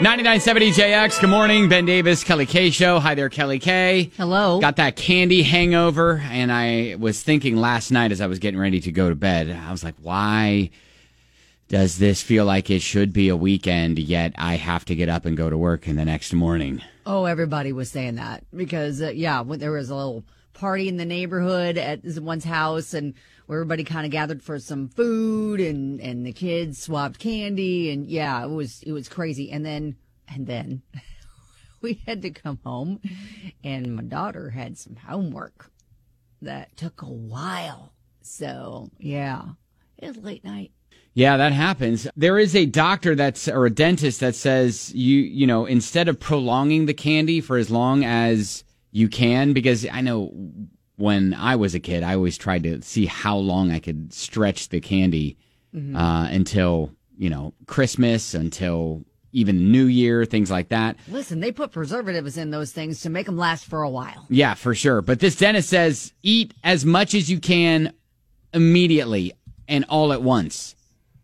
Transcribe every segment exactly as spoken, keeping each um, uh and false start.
ninety-nine point seven D J X. Good morning. Ben Davis, Kelly K Show. Hi there, Kelly K. Hello. Got that candy hangover, and I was thinking last night as I was getting ready to go to bed, I was like, why does this feel like it should be a weekend, yet I have to get up and go to work in the next morning? Oh, everybody was saying that because, uh, yeah, when there was a little party in the neighborhood at one's house, and where everybody kind of gathered for some food, and, and the kids swapped candy, and yeah, it was it was crazy. And then and then we had to come home, and my daughter had some homework that took a while. So yeah, it was late night. Yeah, that happens. There is a doctor that's or a dentist that says you you know instead of prolonging the candy for as long as you can, because I know when I was a kid, I always tried to see how long I could stretch the candy mm-hmm. uh, until, you know, Christmas, until even New Year, things like that. Listen, they put preservatives in those things to make them last for a while. Yeah, for sure. But this dentist says eat as much as you can immediately and all at once,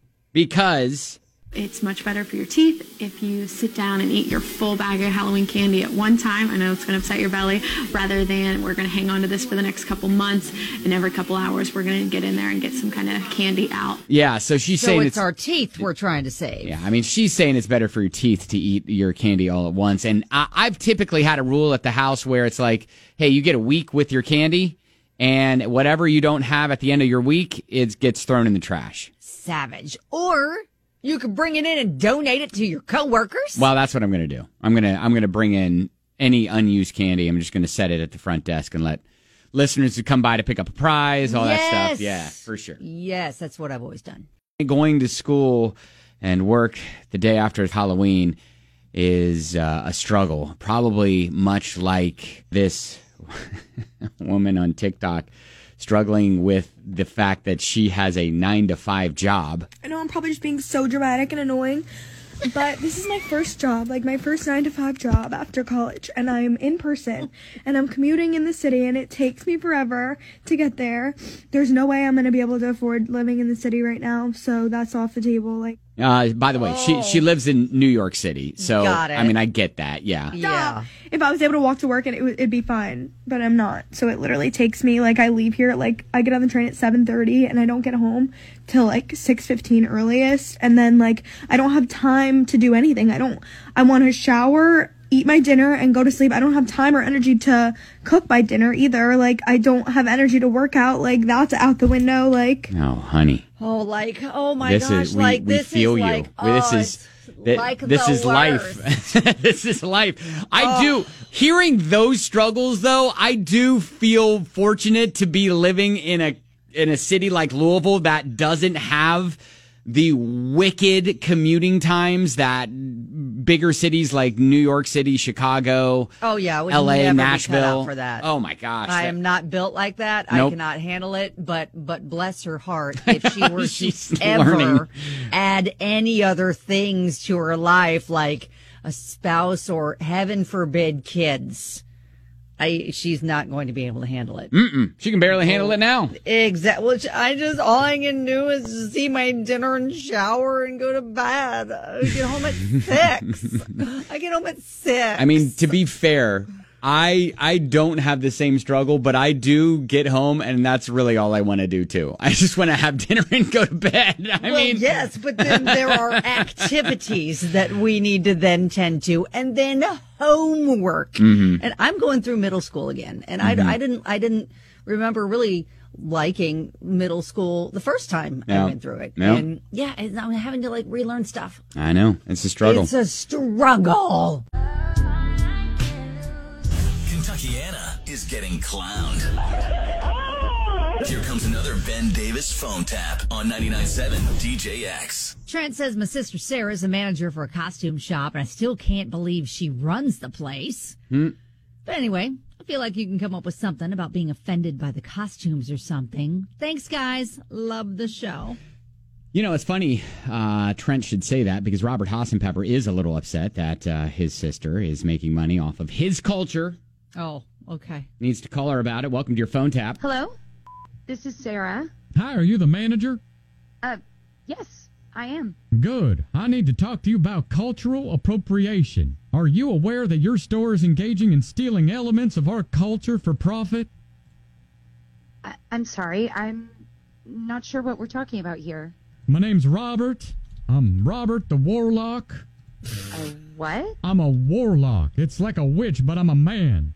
because it's much better for your teeth if you sit down and eat your full bag of Halloween candy at one time. I know it's going to upset your belly, rather than we're going to hang on to this for the next couple months, and every couple hours we're going to get in there and get some kind of candy out. Yeah, so she's so saying it's, it's our teeth we're trying to save. Yeah, I mean, she's saying it's better for your teeth to eat your candy all at once. And I, I've typically had a rule at the house where it's like, hey, you get a week with your candy, and whatever you don't have at the end of your week, it gets thrown in the trash. Savage. Or you could bring it in and donate it to your coworkers. Well, that's what I'm going to do. I'm going to I'm going to bring in any unused candy. I'm just going to set it at the front desk and let listeners who come by to pick up a prize, all yes. that stuff. Yeah, for sure. Yes, that's what I've always done. Going to school and work the day after Halloween is uh, a struggle, probably much like this woman on TikTok struggling with the fact that she has a nine to five job. I know I'm probably just being so dramatic and annoying, but this is my first job, like my first nine to five job after college, and I'm in person, and I'm commuting in the city, and it takes me forever to get there. There's no way I'm going to be able to afford living in the city right now, so that's off the table. Like, uh, by the way, oh. she she lives in New York City, so Got it. I mean, I get that. Yeah, yeah. If I was able to walk to work, and it would, it'd be fine, but I'm not. So it literally takes me, like, I leave here at, like, I get on the train at seven thirty, and I don't get home till like six fifteen earliest, and then like I don't have time to do anything. I don't. I want to shower, eat my dinner, and go to sleep. I don't have time or energy to cook my dinner either. Like, I don't have energy to work out. Like, that's out the window. Like, no, honey. Oh, like, oh my this gosh, is, we, like we this feel is you. like, this oh, is th- like this the is life. This is life. I Oh. do. Hearing those struggles, though, I do feel fortunate to be living in a in a city like Louisville that doesn't have the wicked commuting times that bigger cities like New York City, Chicago, Oh yeah, I would L A, never be cut Nashville. out for that. Oh my gosh. I that- am not built like that. Nope. I cannot handle it. But but bless her heart, if she were She's to ever learning. add any other things to her life, like a spouse or heaven forbid kids, I she's not going to be able to handle it. Mm-mm. She can barely handle it now. Exactly. Which I just all I can do is just eat my dinner and shower and go to bed. I get home at six. I get home at six. I mean, to be fair, I I don't have the same struggle, but I do get home, and that's really all I want to do too. I just want to have dinner and go to bed. I well, mean, yes, but then there are activities that we need to then tend to, and then homework. Mm-hmm. And I'm going through middle school again, and I, I didn't I didn't remember really liking middle school the first time No. I went through it. No. And yeah, and I'm having to like relearn stuff. I know it's a struggle. It's a struggle. Kentuckiana is getting clowned. Here comes another Ben Davis phone tap on ninety-nine point seven D J X. Trent says, my sister Sarah is a manager for a costume shop, and I still can't believe she runs the place. Hmm. But anyway, I feel like you can come up with something about being offended by the costumes or something. Thanks, guys. Love the show. You know, it's funny. Uh, Trent should say that because Robert Hassenpepper is a little upset that uh, his sister is making money off of his culture. Oh, okay. Needs to call her about it. Welcome to your phone tap. Hello, this is Sarah. Hi, are you the manager? Uh, yes. I am. Good. I need to talk to you about cultural appropriation. Are you aware that your store is engaging in stealing elements of our culture for profit? I- I'm sorry. I'm not sure what we're talking about here. My name's Robert. I'm Robert the Warlock. A what? I'm a warlock. It's like a witch, but I'm a man.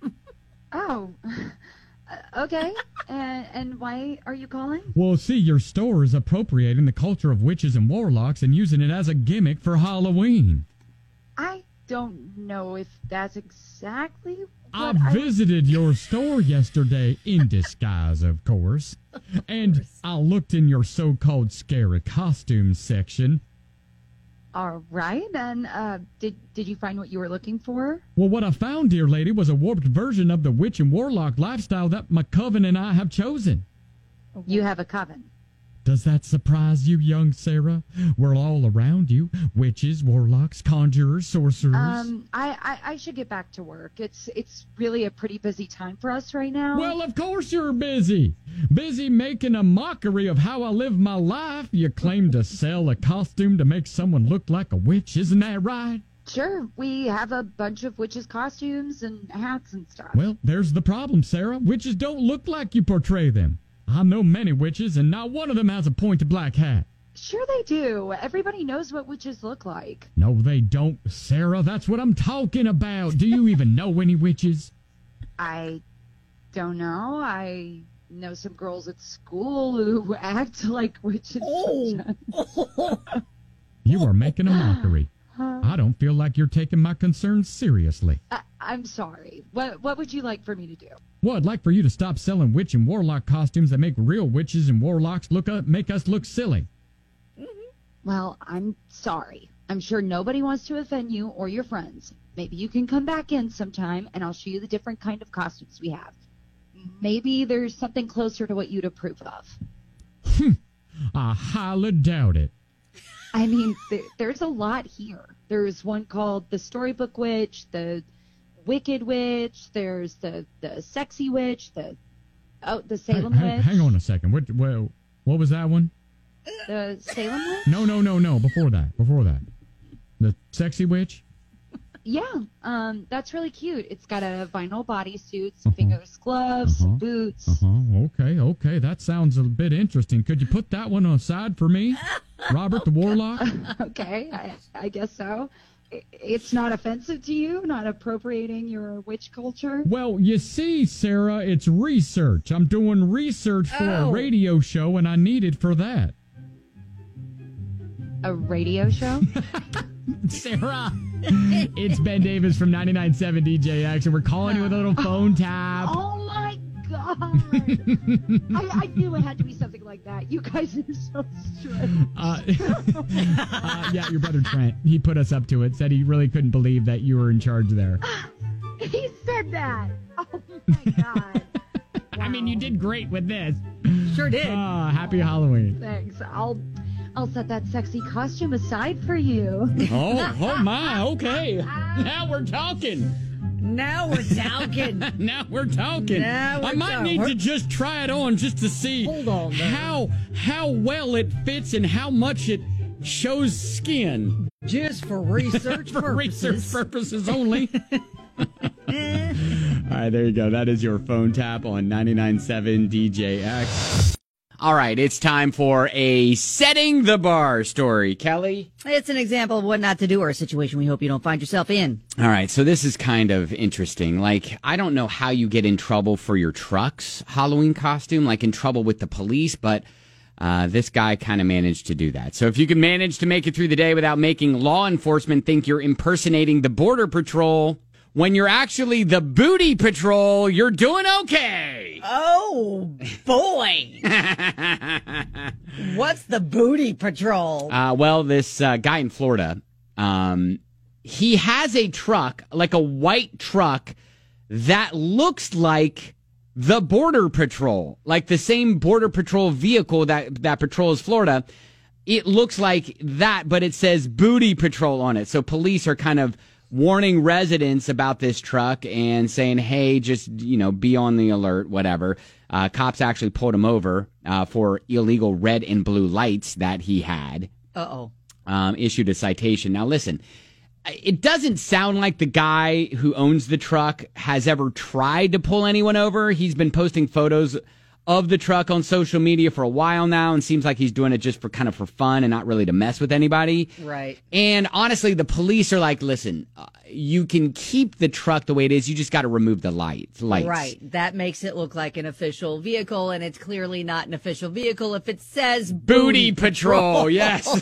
Oh. Uh, okay. and, and why are you calling? Well, see, your store is appropriating the culture of witches and warlocks and using it as a gimmick for Halloween. I don't know if that's exactly what I I... visited your store yesterday, in disguise, of course, and I looked in your so-called scary costumes section. All right. And uh, did, did you find what you were looking for? Well, what I found, dear lady, was a warped version of the witch and warlock lifestyle that my coven and I have chosen. You have a coven. Does that surprise you, young Sarah? We're all around you. Witches, warlocks, conjurers, sorcerers. Um, I, I, I should get back to work. It's it's really a pretty busy time for us right now. Well, of course you're busy. Busy making a mockery of how I live my life. You claim to sell a costume to make someone look like a witch, isn't that right? Sure, we have a bunch of witches' costumes and hats and stuff. Well, there's the problem, Sarah. Witches don't look like you portray them. I know many witches, and not one of them has a pointed black hat. Sure they do. Everybody knows what witches look like. No, they don't, Sarah. That's what I'm talking about. Do you even know any witches? I don't know. I know some girls at school who act like witches. Oh. You are making a mockery. I don't feel like you're taking my concerns seriously. I, I'm sorry. What What would you like for me to do? Well, I'd like for you to stop selling witch and warlock costumes that make real witches and warlocks look up, make us look silly. Well, I'm sorry. I'm sure nobody wants to offend you or your friends. Maybe you can come back in sometime and I'll show you the different kind of costumes we have. Maybe there's something closer to what you'd approve of. I highly doubt it. I mean, there, there's a lot here. There's one called the Storybook Witch, the Wicked Witch, there's the, the Sexy Witch, the oh the Salem Hey, Witch. hang on a second. What, what, what was that one? The Salem Witch? No, no, no, no. Before that. Before that. The Sexy Witch? Yeah, um, that's really cute. It's got a vinyl bodysuit, Uh-huh. fingers, gloves, Uh-huh. boots. Uh-huh. Okay, okay. That sounds a bit interesting. Could you put that one aside for me? Robert the Warlock? Okay, I, I guess so. I- It's not offensive to you, not appropriating your witch culture. Well, you see, Sarah, it's research. I'm doing research for Oh. a radio show, and I need it for that. A radio show? Sarah, it's Ben Davis from ninety-nine point seven D J X, and we're calling you with a little phone tap. Oh my god! I, I knew it had to be something like that. You guys are so strange. Uh, uh, yeah, your brother Trent, he put us up to it, said he really couldn't believe that you were in charge there. He said that. Oh my god. I mean, you did great with this. Sure did. Ah, happy Halloween. Thanks. I'll I'll set that sexy costume aside for you. Oh, oh my, okay. Now we're talking. Now we're talking. Now we're talking. Now we're I might talking. need We're- to just try it on just to see Hold on there. how how well it fits and how much it shows skin. Just for research For purposes. research purposes only. All right, there you go. That is your phone tap on ninety-nine point seven D J X. All right, it's time for a setting the bar story. Kelly? It's an example of what not to do or a situation we hope you don't find yourself in. All right, so this is kind of interesting. Like, I don't know how you get in trouble for your truck's Halloween costume, like in trouble with the police, but uh, this guy kind of managed to do that. So if you can manage to make it through the day without making law enforcement think you're impersonating the Border Patrol, when you're actually the Booty Patrol, you're doing okay. Oh, boy. What's the Booty Patrol? Uh, well, this uh, guy in Florida, um, he has a truck, like a white truck, that looks like the Border Patrol, like the same Border Patrol vehicle that, that patrols Florida. It looks like that, but it says Booty Patrol on it. So police are kind of warning residents about this truck and saying, hey, just, you know, be on the alert, whatever. Uh, cops actually pulled him over uh, for illegal red and blue lights that he had Uh-oh. Um, issued a citation. Now, listen, it doesn't sound like the guy who owns the truck has ever tried to pull anyone over. He's been posting photos of the truck on social media for a while now, and seems like he's doing it just for kind of for fun and not really to mess with anybody. Right. And honestly, the police are like, listen, uh, you can keep the truck the way it is. You just got to remove the lights. lights. Right. That makes it look like an official vehicle, and it's clearly not an official vehicle if it says Booty, Booty Patrol. Patrol. Yes.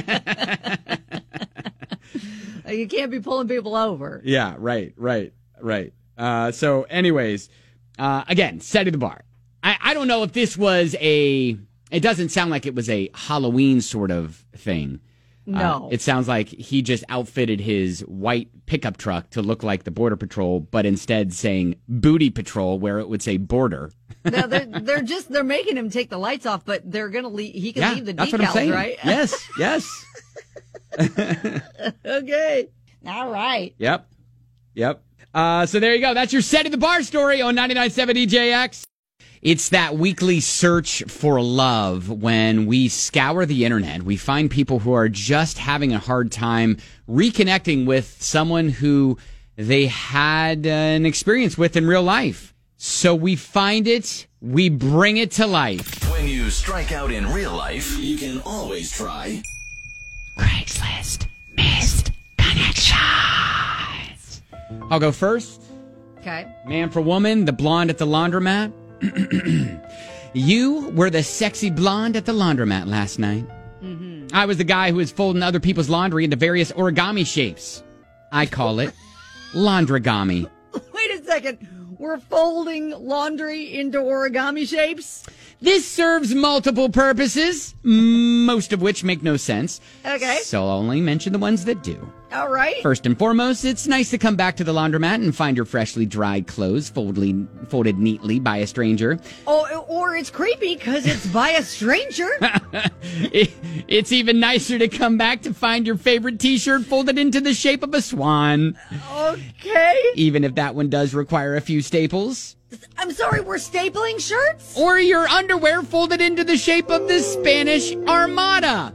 You can't be pulling people over. Yeah, right, right, right. Uh, so anyways, uh, again, setting the bar. I, I don't know if this was a, it doesn't sound like it was a Halloween sort of thing. No. Uh, it sounds like he just outfitted his white pickup truck to look like the Border Patrol, but instead saying Booty Patrol where it would say Border. No, they're, they're just, they're making him take the lights off, but they're going to leave, he can Yeah, leave the that's what I'm decals, saying. right? Yes, yes. Okay. All right. Yep. Yep. Uh, so there you go. That's your Setting the Bar story on ninety-nine point seven E J X. It's that weekly search for love when we scour the internet. We find people who are just having a hard time reconnecting with someone who they had uh, an experience with in real life. So we find it, we bring it to life. When you strike out in real life, you can always try Craigslist Missed Connections. I'll go first. Okay. Man for woman, the blonde at the laundromat. You were the sexy blonde at the laundromat last night. Mm-hmm. I was the guy who was folding other people's laundry into various origami shapes. I call it laundrogami. Wait a second. We're folding laundry into origami shapes? This serves multiple purposes, most of which make no sense. Okay. So I'll only mention the ones that do. All right. First and foremost, it's nice to come back to the laundromat and find your freshly dried clothes folded, folded neatly by a stranger. Oh, or it's creepy because it's by a stranger. it, it's even nicer to come back to find your favorite t-shirt folded into the shape of a swan. Okay. Even if that one does require a few staples. I'm sorry, we're stapling shirts? Or your underwear folded into the shape of the Spanish Armada.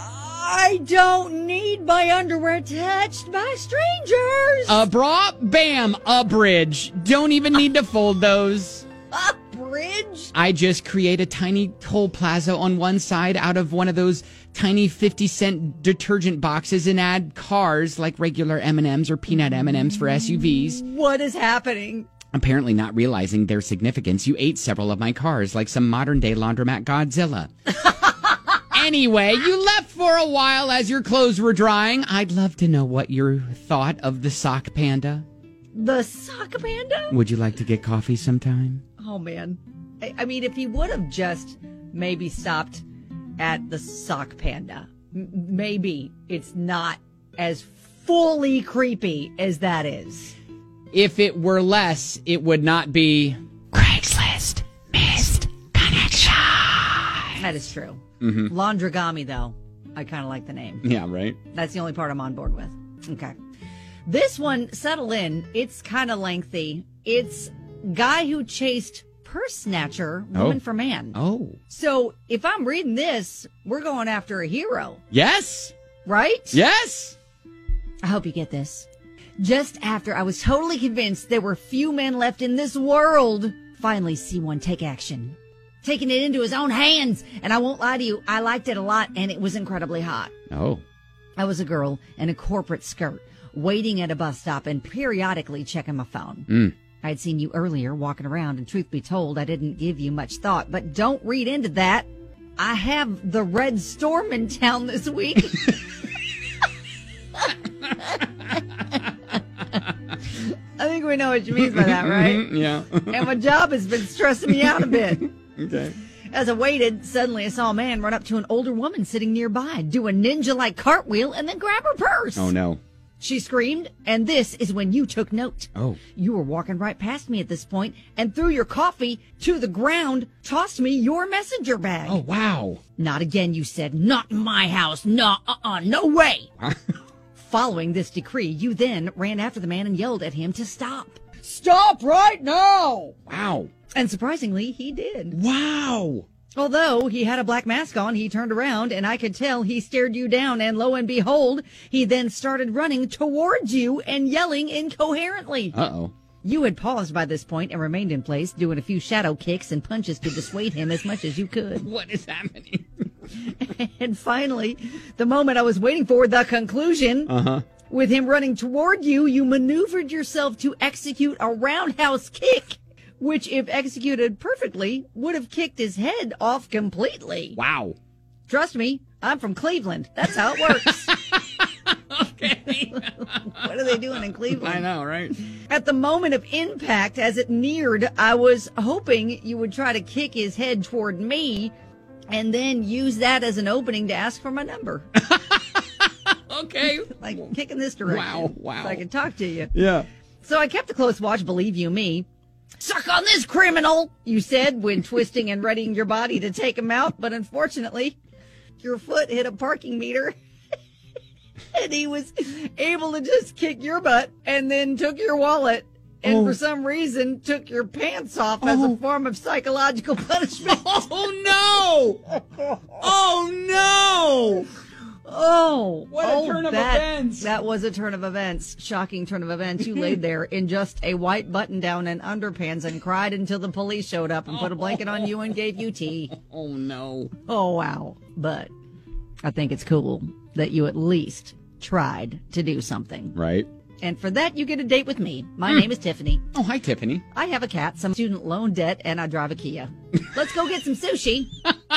I don't need my underwear touched by strangers. A bra? Bam! A bridge. Don't even need to fold those. A bridge? I just create a tiny toll plaza on one side out of one of those tiny fifty cent detergent boxes and add cars like regular M and M's or peanut M and M's for S U Vs. What is happening? Apparently not realizing their significance, you ate several of my cars like some modern-day laundromat Godzilla. Anyway, you left for a while as your clothes were drying. I'd love to know what you thought of the sock panda. The sock panda? Would you like to get coffee sometime? Oh, man. I, I mean, if he would have just maybe stopped at the sock panda, m- maybe it's not as fully creepy as that is. If it were less, it would not be Craigslist Missed Connection. That is true. Mm-hmm. Laundrogami, though. I kind of like the name. Yeah, right? That's the only part I'm on board with. Okay. This one, settle in. It's kind of lengthy. It's guy who chased purse snatcher, woman Oh. for man. Oh. So if I'm reading this, we're going after a hero, Yes? right? Yes? I hope you get this. Just after I was totally convinced there were few men left in this world, finally see one take action. Taking it into his own hands. And I won't lie to you, I liked it a lot and it was incredibly hot. Oh. I was a girl in a corporate skirt, waiting at a bus stop and periodically checking my phone. Mm. I'd seen you earlier walking around, and truth be told, I didn't give you much thought. But don't read into that. I have the Red Storm in town this week. I think we know what you mean by that, right? Yeah. And my job has been stressing me out a bit. Okay. As I waited, suddenly I saw a man run up to an older woman sitting nearby, do a ninja-like cartwheel, and then grab her purse. Oh, no. She screamed, and this is when you took note. Oh. You were walking right past me at this point and threw your coffee to the ground, tossed me your messenger bag. Oh, wow. Not again, you said. Not in my house. No, uh-uh, no way. Following this decree, you then ran after the man and yelled at him to stop. Stop right now! Wow. And surprisingly, he did. Wow. Although he had a black mask on, he turned around and I could tell he stared you down, and lo and behold, he then started running towards you and yelling incoherently. Uh-oh. You had paused by this point and remained in place, doing a few shadow kicks and punches to dissuade him as much as you could. What is happening? And finally, the moment I was waiting for, the conclusion, Uh-huh. with him running toward you, you maneuvered yourself to execute a roundhouse kick, which, if executed perfectly, would have kicked his head off completely. Wow. Trust me, I'm from Cleveland. That's how it works. Okay. What are they doing in Cleveland? I know, right? At the moment of impact, as it neared, I was hoping you would try to kick his head toward me and then use that as an opening to ask for my number. Okay. Like, kick in this direction. Wow, wow. So I can talk to you. Yeah. So I kept a close watch, believe you me. Suck on this, criminal, you said when twisting and readying your body to take him out. But unfortunately, your foot hit a parking meter. And he was able to just kick your butt and then took your wallet and Oh. for some reason took your pants off as a form of psychological punishment. Oh, no! Oh, no! Oh, What a oh, turn of that, events. That was a turn of events. Shocking turn of events. You laid there in just a white button down and underpants and cried until the police showed up and put a blanket on you and gave you tea. Oh, no. Oh, wow. But I think it's cool that you at least tried to do something. Right. And for that, you get a date with me. My name is Tiffany. Oh, hi, Tiffany. I have a cat, some student loan debt, and I drive a Kia. Let's go get some sushi.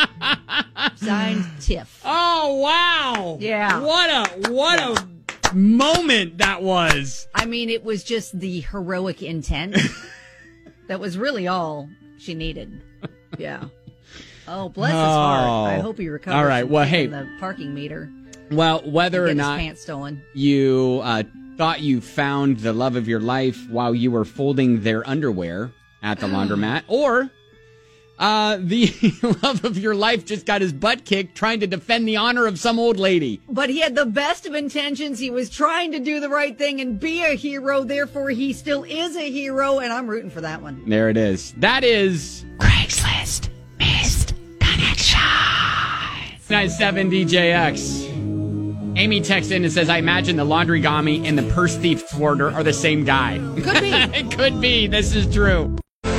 Signed, Tiff. Oh, wow. Yeah. What a, what a moment that was. I mean, it was just the heroic intent. That was really all she needed. Yeah. Oh, bless his heart. I hope he recovers. All right. from Well, kicking hey. the parking meter. Well, whether Get or his not pants stolen. you uh, thought you found the love of your life while you were folding their underwear at the laundromat, or uh, the love of your life just got his butt kicked trying to defend the honor of some old lady. But he had the best of intentions. He was trying to do the right thing and be a hero. Therefore, he still is a hero, and I'm rooting for that one. There it is. That is Craigslist Missed Connection. ninety-seven D J X. Amy texts in and says, I imagine the laundry gami and the purse thief thwarter are the same guy. Could be. It could be. This is true.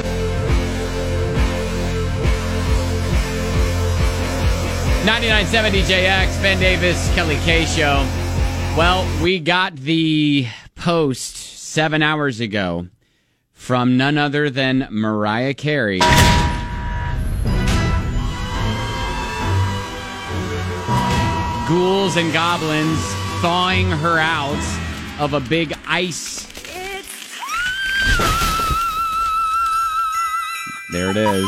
ninety-nine point seven D J X, Ben Davis, Kelly K Show. Well, we got the post seven hours ago from none other than Mariah Carey. Ghouls and goblins thawing her out of a big ice. There it is.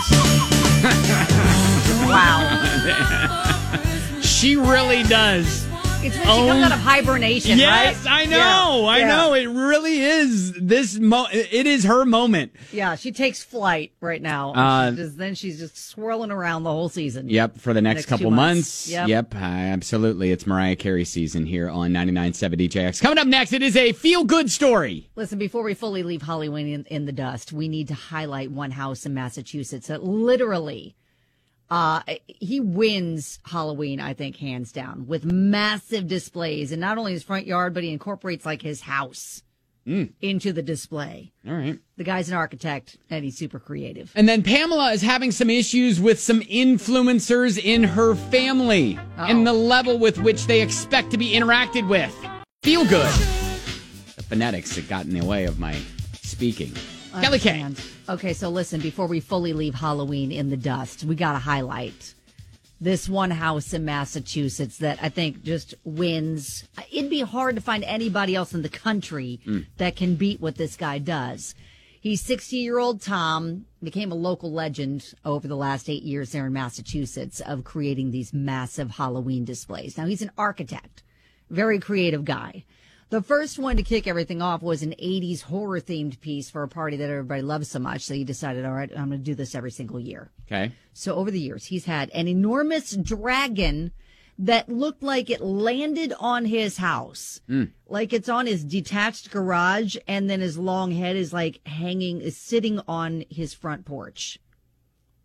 Wow. She really does. It's when she comes out of hibernation, Yes, right? I know. Yeah. I Yeah. know. It really is this mo- it is her moment. Yeah, she takes flight right now. Uh, She just, then she's just swirling around the whole season. Yep, for the next, Next couple two months. months. Yep. Yep, uh, absolutely. It's Mariah Carey season here on ninety-nine point seven D J X. Coming up next, it is a feel-good story. Listen, before we fully leave Halloween in, in the dust, we need to highlight one house in Massachusetts that literally, uh, he wins Halloween, I think, hands down, with massive displays. And not only his front yard, but he incorporates like his house Mm. into the display. All right. The guy's an architect and he's super creative. And then Pamela is having some issues with some influencers in her family Uh-oh. and the level with which they expect to be interacted with. Feel good. The phonetics that got in the way of my speaking. Kelly K. Understand. Okay, so listen, before we fully leave Halloween in the dust, we got to highlight this one house in Massachusetts that I think just wins. It'd be hard to find anybody else in the country Mm. that can beat what this guy does. He's sixty-year-old Tom, became a local legend over the last eight years there in Massachusetts of creating these massive Halloween displays. Now, he's an architect, very creative guy. The first one to kick everything off was an eighties horror-themed piece for a party that everybody loves so much. So he decided, all right, I'm going to do this every single year. Okay. So over the years, he's had an enormous dragon that looked like it landed on his house. Mm. Like it's on his detached garage, and then his long head is like hanging, is sitting on his front porch.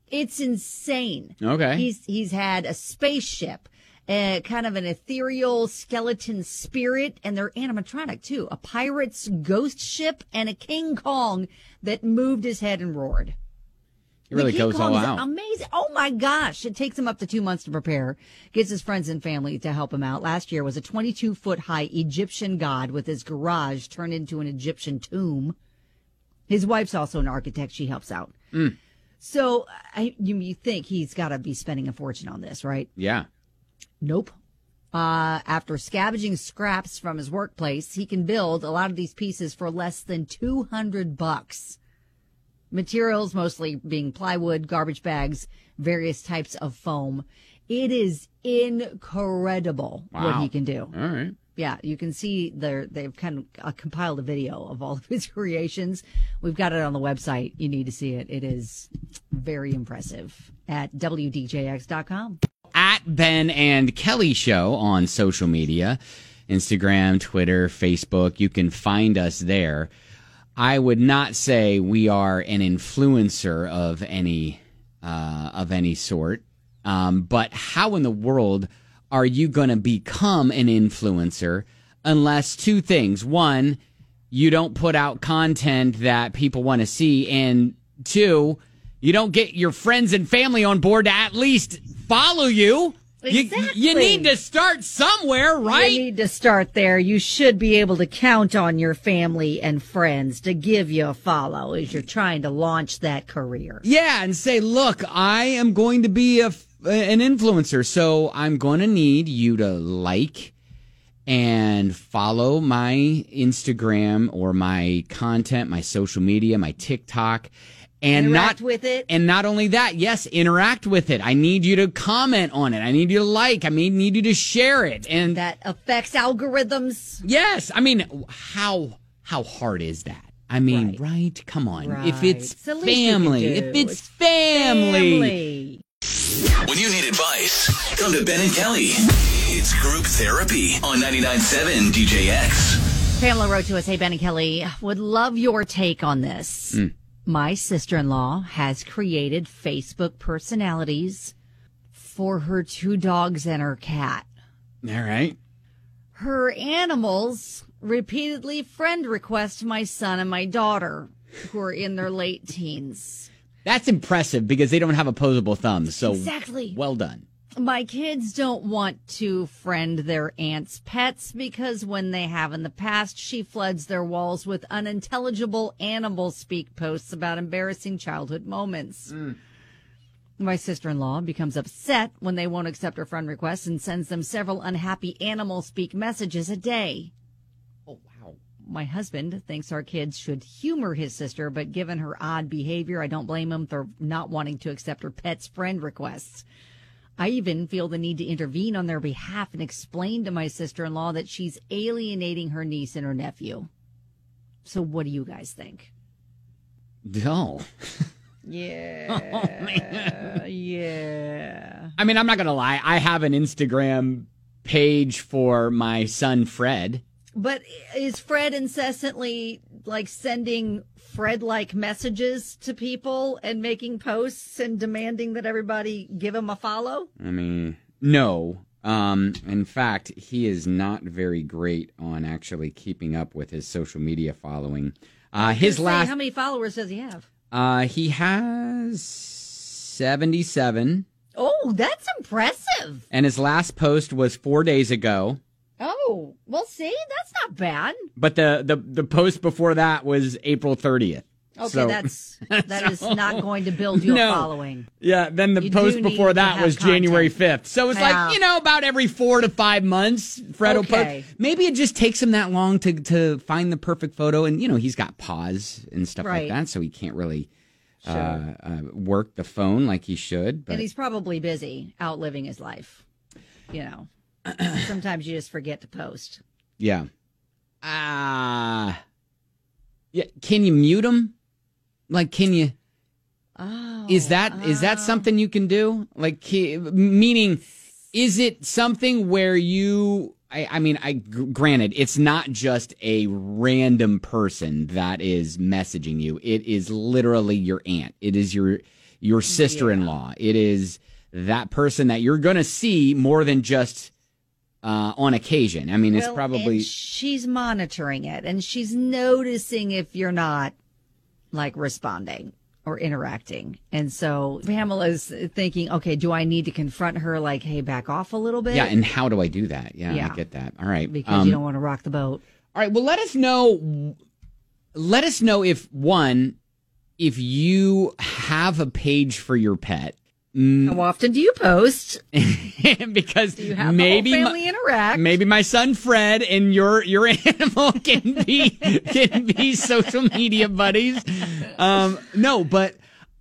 It's insane. Okay. He's he's had a spaceship, uh, kind of an ethereal skeleton spirit, and they're animatronic too. A pirate's ghost ship and a King Kong that moved his head and roared. It really the King goes all Kong's out. Amazing. Oh my gosh. It takes him up to two months to prepare. Gets his friends and family to help him out. Last year was a twenty-two foot high Egyptian god with his garage turned into an Egyptian tomb. His wife's also an architect. She helps out. Mm. So I, you, you think he's got to be spending a fortune on this, right? Yeah. Nope. Uh, after scavenging scraps from his workplace, he can build a lot of these pieces for less than two hundred bucks. Materials mostly being plywood, garbage bags, various types of foam. It is incredible Wow. what he can do. All right. Yeah, you can see they're, they've kind of uh, compiled a video of all of his creations. We've got it on the website. You need to see it. It is very impressive at W D J X dot com. At Ben and Kelly Show on social media, Instagram, Twitter, Facebook. You can find us there. I would not say we are an influencer of any uh, of any sort, um, but how in the world are you going to become an influencer unless two things? One, you don't put out content that people want to see, and two, you don't get your friends and family on board to at least follow you. Exactly. You, you need to start somewhere, right? You need to start there. You should be able to count on your family and friends to give you a follow as you're trying to launch that career. Yeah, and say, look, I am going to be a, an influencer, so I'm going to need you to like and follow my Instagram or my content, my social media, my TikTok. And Interact not with it. And not only that, yes, interact with it. I need you to comment on it. I need you to like. I mean, need you to share it. And that affects algorithms. Yes. I mean, how how hard is that? I mean, right? right? Come on. Right. If it's It's the least you family, can do. if it's, It's family. family. When you need advice, come to Ben and Kelly. It's group therapy on ninety-nine point seven D J X. Pamela wrote to us, hey, Ben and Kelly, would love your take on this. Mm. My sister-in-law has created Facebook personalities for her two dogs and her cat. All right. Her animals repeatedly friend request my son and my daughter, who are in their late teens. That's impressive because they don't have opposable thumbs. So Exactly. well done. My kids don't want to friend their aunt's pets because when they have in the past, she floods their walls with unintelligible animal speak posts about embarrassing childhood moments. Mm. My sister-in-law becomes upset when they won't accept her friend requests and sends them several unhappy animal speak messages a day. Oh, wow. My husband thinks our kids should humor his sister, but given her odd behavior, I don't blame him for not wanting to accept her pet's friend requests. I even feel the need to intervene on their behalf and explain to my sister-in-law that she's alienating her niece and her nephew. So what do you guys think? No. Yeah. Oh, man. Yeah. I mean, I'm not going to lie. I have an Instagram page for my son, Fred. But is Fred incessantly like sending Fred-like messages to people and making posts and demanding that everybody give him a follow? I mean, no. Um, in fact, he is not very great on actually keeping up with his social media following. Uh, his Say, last, how many followers does he have? uh, he has seventy-seven, Oh, that's impressive. and his last post was four days ago. Oh, well, see, that's not bad. But the, the, the post before that was April thirtieth. Okay, So- that's that is not going to build you No. a following. Yeah, then the You post do before need to that have was content. January fifth. So it's Yeah. like, you know, about every four to five months, Fred will Okay. post. Maybe it just takes him that long to, to find the perfect photo. And, you know, he's got pause and stuff Right. like that, so he can't really Sure. uh, uh, work the phone like he should. But And he's probably busy outliving his life. You know, sometimes you just forget to post. yeah. Ah. yeah. Can you mute him? Like, can you? Oh, Is that is that something you can do? Like, ki- meaning, is it something where you? I, I mean, I gr- granted, it's not just a random person that is messaging you. It is literally your aunt. It is your your sister-in-law. Yeah. It is that person that you're going to see more than just uh, on occasion. I mean, well, it's probably... And she's monitoring it, and she's noticing if you're not, like, responding or interacting. And so Pamela's thinking, okay, do I need to confront her, like, hey, back off a little bit? Yeah, and how do I do that? Yeah, yeah. I get that. All right. Because um, you don't want to rock the boat. All right, well, let us know... Let us know if, one, if you have a page for your pet. How often do you post? Because do you have maybe the whole family my, interact? Maybe my son Fred and your your animal can be can be social media buddies. Um, no, but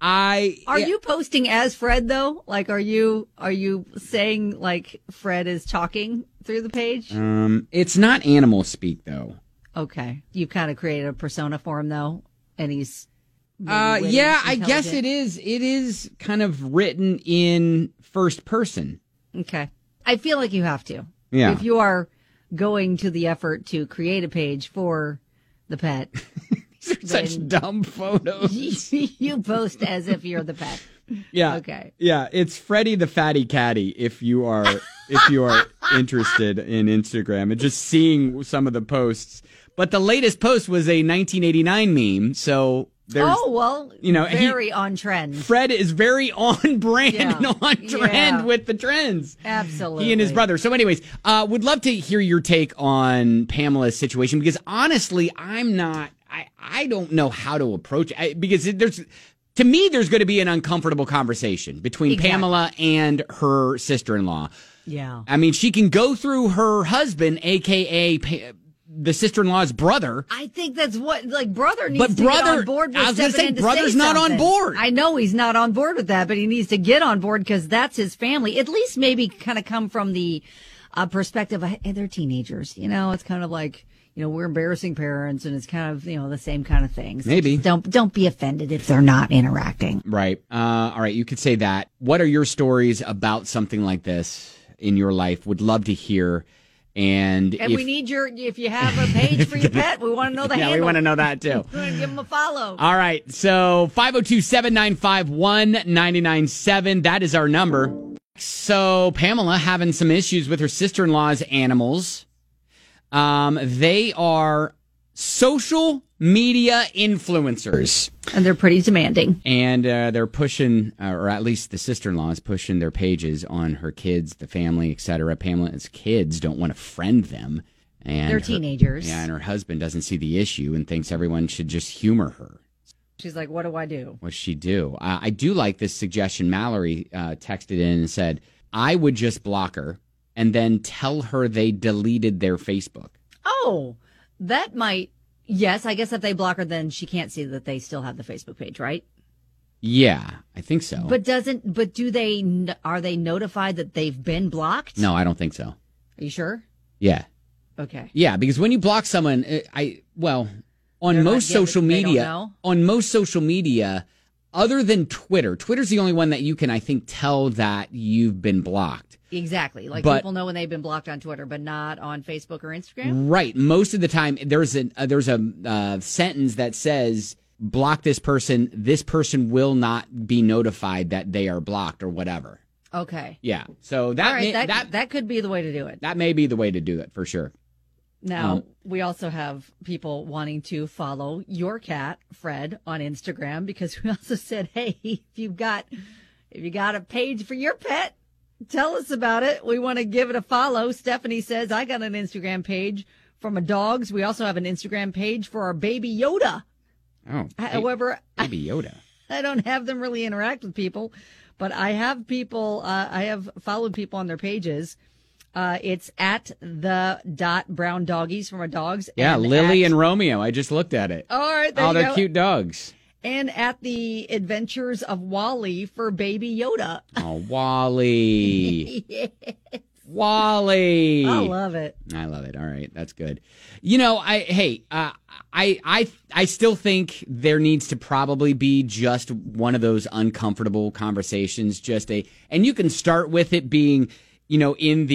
I Are yeah. you posting as Fred though? Like are you are you saying like Fred is talking through the page? Um, it's not animal speak though. Okay. You kind of created a persona for him, though, and he's... Uh, yeah, I guess it is. It is kind of written in first person. Okay. I feel like you have to. Yeah. If you are going to the effort to create a page for the pet... These are such dumb photos. You post as if you're the pet. Yeah. Okay. Yeah, it's Freddie the Fatty Caddy if you are if you are interested in Instagram and just seeing some of the posts. But the latest post was a nineteen eighty-nine meme, so there's oh well, you know, very he, on trend. Fred is very on brand yeah. and on trend yeah. with the trends. Absolutely. He and his brother. So, anyways, uh, would love to hear your take on Pamela's situation because honestly, I'm not. I I don't know how to approach it I, because there's. To me, there's going to be an uncomfortable conversation between exactly. Pamela and her sister-in-law. Yeah. I mean, she can go through her husband, a k a. Pa- the sister-in-law's brother. I think that's what, like, brother needs but to brother, get on board with I was going to say, brother's say not on board. I know he's not on board with that, but he needs to get on board because that's his family. At least maybe kind of come from the uh, perspective of, hey, they're teenagers. You know, it's kind of like, you know, we're embarrassing parents, and it's kind of, you know, the same kind of things. Maybe. Don't don't be offended if they're not interacting. Right. Uh, all right, you could say that. What are your stories about something like this in your life? Would love to hear. And, and if, we need your, if you have a page for your pet, we want to know the yeah, handle. we want to know that too. We want to give them a follow. All right. So five oh two, seven nine five, one nine nine seven. That is our number. So Pamela having some issues with her sister-in-law's animals. Um, they are social media influencers. And they're pretty demanding. And uh, they're pushing, uh, or at least the sister-in-law is pushing their pages on her kids, the family, et cetera. Pamela's kids don't want to friend them. And they're her, teenagers. Yeah, and her husband doesn't see the issue and thinks everyone should just humor her. She's like, what do I do? What's she do? Uh, I do like this suggestion. Mallory uh, texted in and said, I would just block her and then tell her they deleted their Facebook. Oh, that might... Yes, I guess if they block her, then she can't see that they still have the Facebook page, right? Yeah, I think so. But doesn't, but do they, are they notified that they've been blocked? No, I don't think so. Are you sure? Yeah. Okay. Yeah, because when you block someone, I, well, on They're most social media, on most social media, other than Twitter, Twitter's the only one that you can, I think, tell that you've been blocked. Exactly. Like but, people know when they've been blocked on Twitter, but not on Facebook or Instagram. Right. Most of the time, there's a uh, there's a uh, sentence that says, block this person. This person will not be notified that they are blocked or whatever. Okay. Yeah. So that, right, may, that, that that could be the way to do it. That may be the way to do it for sure. Now, um, we also have people wanting to follow your cat, Fred, on Instagram, because we also said, hey, if you've got if you got a page for your pet, tell us about it. We want to give it a follow. Stephanie says, I got an Instagram page for my dogs. We also have an Instagram page for our baby Yoda. Oh, However, baby Yoda. I, I don't have them really interact with people, but I have people, uh, I have followed people on their pages. Uh, it's at the dot brown doggies for my dogs. Yeah, and Lily at, and Romeo. I just looked at it. All right, there oh, you they're go. cute dogs. And at the Adventures of Wally for baby Yoda. Oh, Wally. Yes. Wally. I love it. I love it. All right, that's good. You know, I hey, uh, I I I still think there needs to probably be just one of those uncomfortable conversations. Just a, and you can start with it being, you know, in the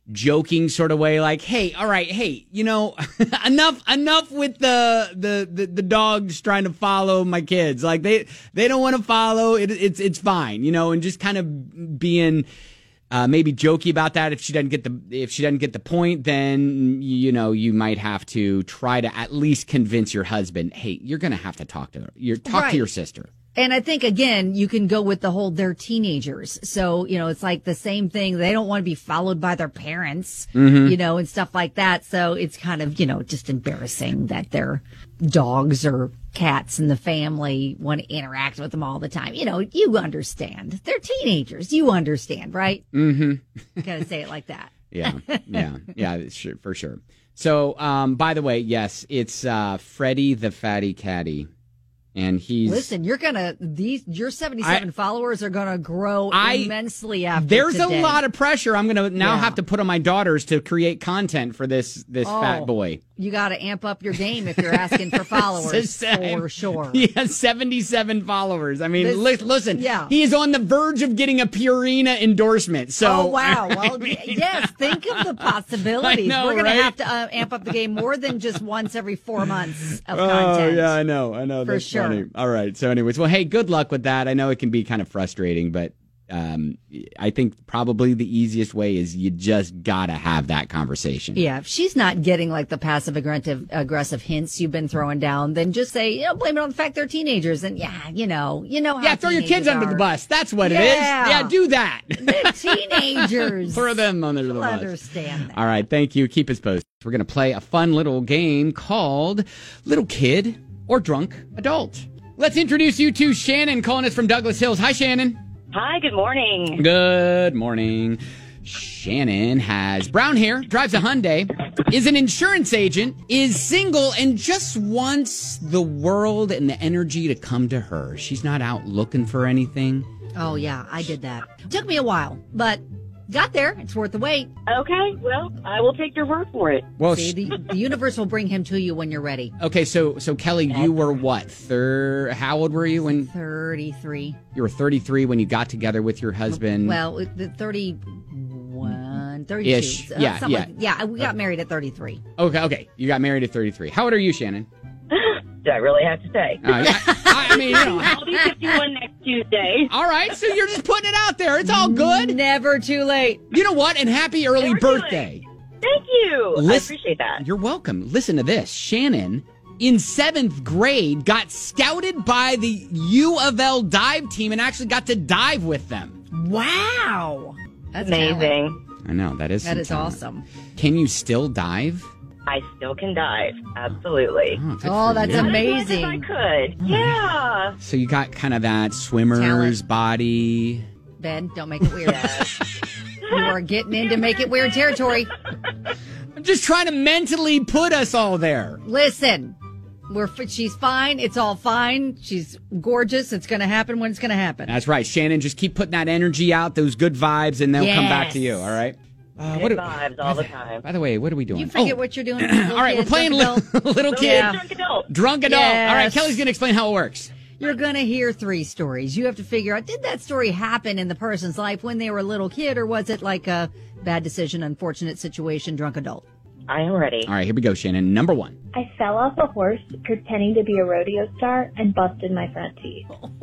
joking sort of way, like, hey, all right, hey, you know, enough enough with the, the the the dogs trying to follow my kids. Like they they don't want to follow. It, it's it's fine, you know, and just kind of being uh, maybe jokey about that. If she doesn't get the if she doesn't get the point, then you know you might have to try to at least convince your husband, hey, you're gonna have to talk to her. You're talk Right. to your sister. And I think, again, you can go with the whole they're teenagers. So, you know, it's like the same thing. They don't want to be followed by their parents, you know, and stuff like that. So it's kind of, you know, just embarrassing that their dogs or cats in the family want to interact with them all the time. You know, you understand. They're teenagers. You understand, right? Mm-hmm. Gotta say it like that. Yeah, yeah, yeah, sure, for sure. So, um, by the way, yes, it's uh, Freddie the Fatty Caddy. And he's Listen, you're gonna these your seventy-seven I- followers are gonna grow I- immensely after There's today. a lot of pressure. I'm gonna now Yeah. have to put on my daughters to create content for this this Oh. fat boy. You got to amp up your game if you're asking for followers, Same. for sure. He has seventy-seven followers. I mean, This- li- listen, yeah. he is on the verge of getting a Purina endorsement. So, Oh wow! I Well, mean- yes. Think of the possibilities. I know, We're gonna right? have to uh, amp up the game more than just once every four months of Oh content. yeah, I know, I know. For That's sure. funny. All right. So, anyways, well, hey, good luck with that. I know it can be kind of frustrating, but um, I think probably the easiest way is you just gotta have that conversation. Yeah, if she's not getting like the passive aggressive aggressive hints you've been throwing down, then just say, you know, blame it on the fact they're teenagers, and yeah, you know, you know how Yeah, throw your kids teenagers under the are. bus. That's what it is. Yeah. Yeah, do that. They're teenagers. Throw them under the You'll bus. understand that. All right, thank you. Keep us posted. We're going to play a fun little game called Little Kid or Drunk Adult. Let's introduce you to Shannon calling us from Douglas Hills. Hi, Shannon. Hi, good morning. Good morning. Shannon has brown hair, drives a Hyundai, is an insurance agent, is single, and just wants the world and the energy to come to her. She's not out looking for anything. Oh yeah, I did that. Took me a while, but got there. It's worth the wait. Okay, well, I will take your word for it. Well, See, sh- the, the universe will bring him to you when you're ready. okay, so so Kelly, you were what? Thir- how old were you when thirty-three. you were thirty-three when you got together with your husband? Well, the thirty-one, thirty-two. Ish. uh, Yeah, something yeah. like- yeah, we got married at thirty-three. Okay, okay. You got married at thirty-three. How old are you, Shannon? Do I really have to say? Uh, I, I mean, you know. I'll be fifty-one next Tuesday. All right, so you're just putting it out there. It's all good. Never too late. You know what? And happy early Never too late. birthday. Thank you. I Listen- appreciate that. You're welcome. Listen to this. Shannon, in seventh grade, got scouted by the U of L dive team and actually got to dive with them. Wow. That's talent. Amazing. I know, that is That some is talent. awesome. Can you still dive? I still can dive. Absolutely. Oh, good Oh, for that's you. amazing. As much as I could. Yeah. So you got kind of that swimmer's Talent. body. Ben, don't make it weird. You are getting into make it weird territory. I'm just trying to mentally put us all there. Listen, we're f- she's fine. It's all fine. She's gorgeous. It's going to happen when it's going to happen. That's right, Shannon. Just keep putting that energy out, those good vibes, and they'll come back to you. Yes. All right. Uh, Good what do- vibes all the time. By the way, what are we doing? You forget Oh, what you're doing. all right, we're playing little, little kid, Yeah. Drunk adult. drunk adult. All right, Yes. Kelly's gonna explain how it works. You're going to hear three stories. You have to figure out, did that story happen in the person's life when they were a little kid, or was it like a bad decision, unfortunate situation, drunk adult? I am ready. All right, here we go, Shannon. Number one. I fell off a horse pretending to be a rodeo star and busted my front teeth.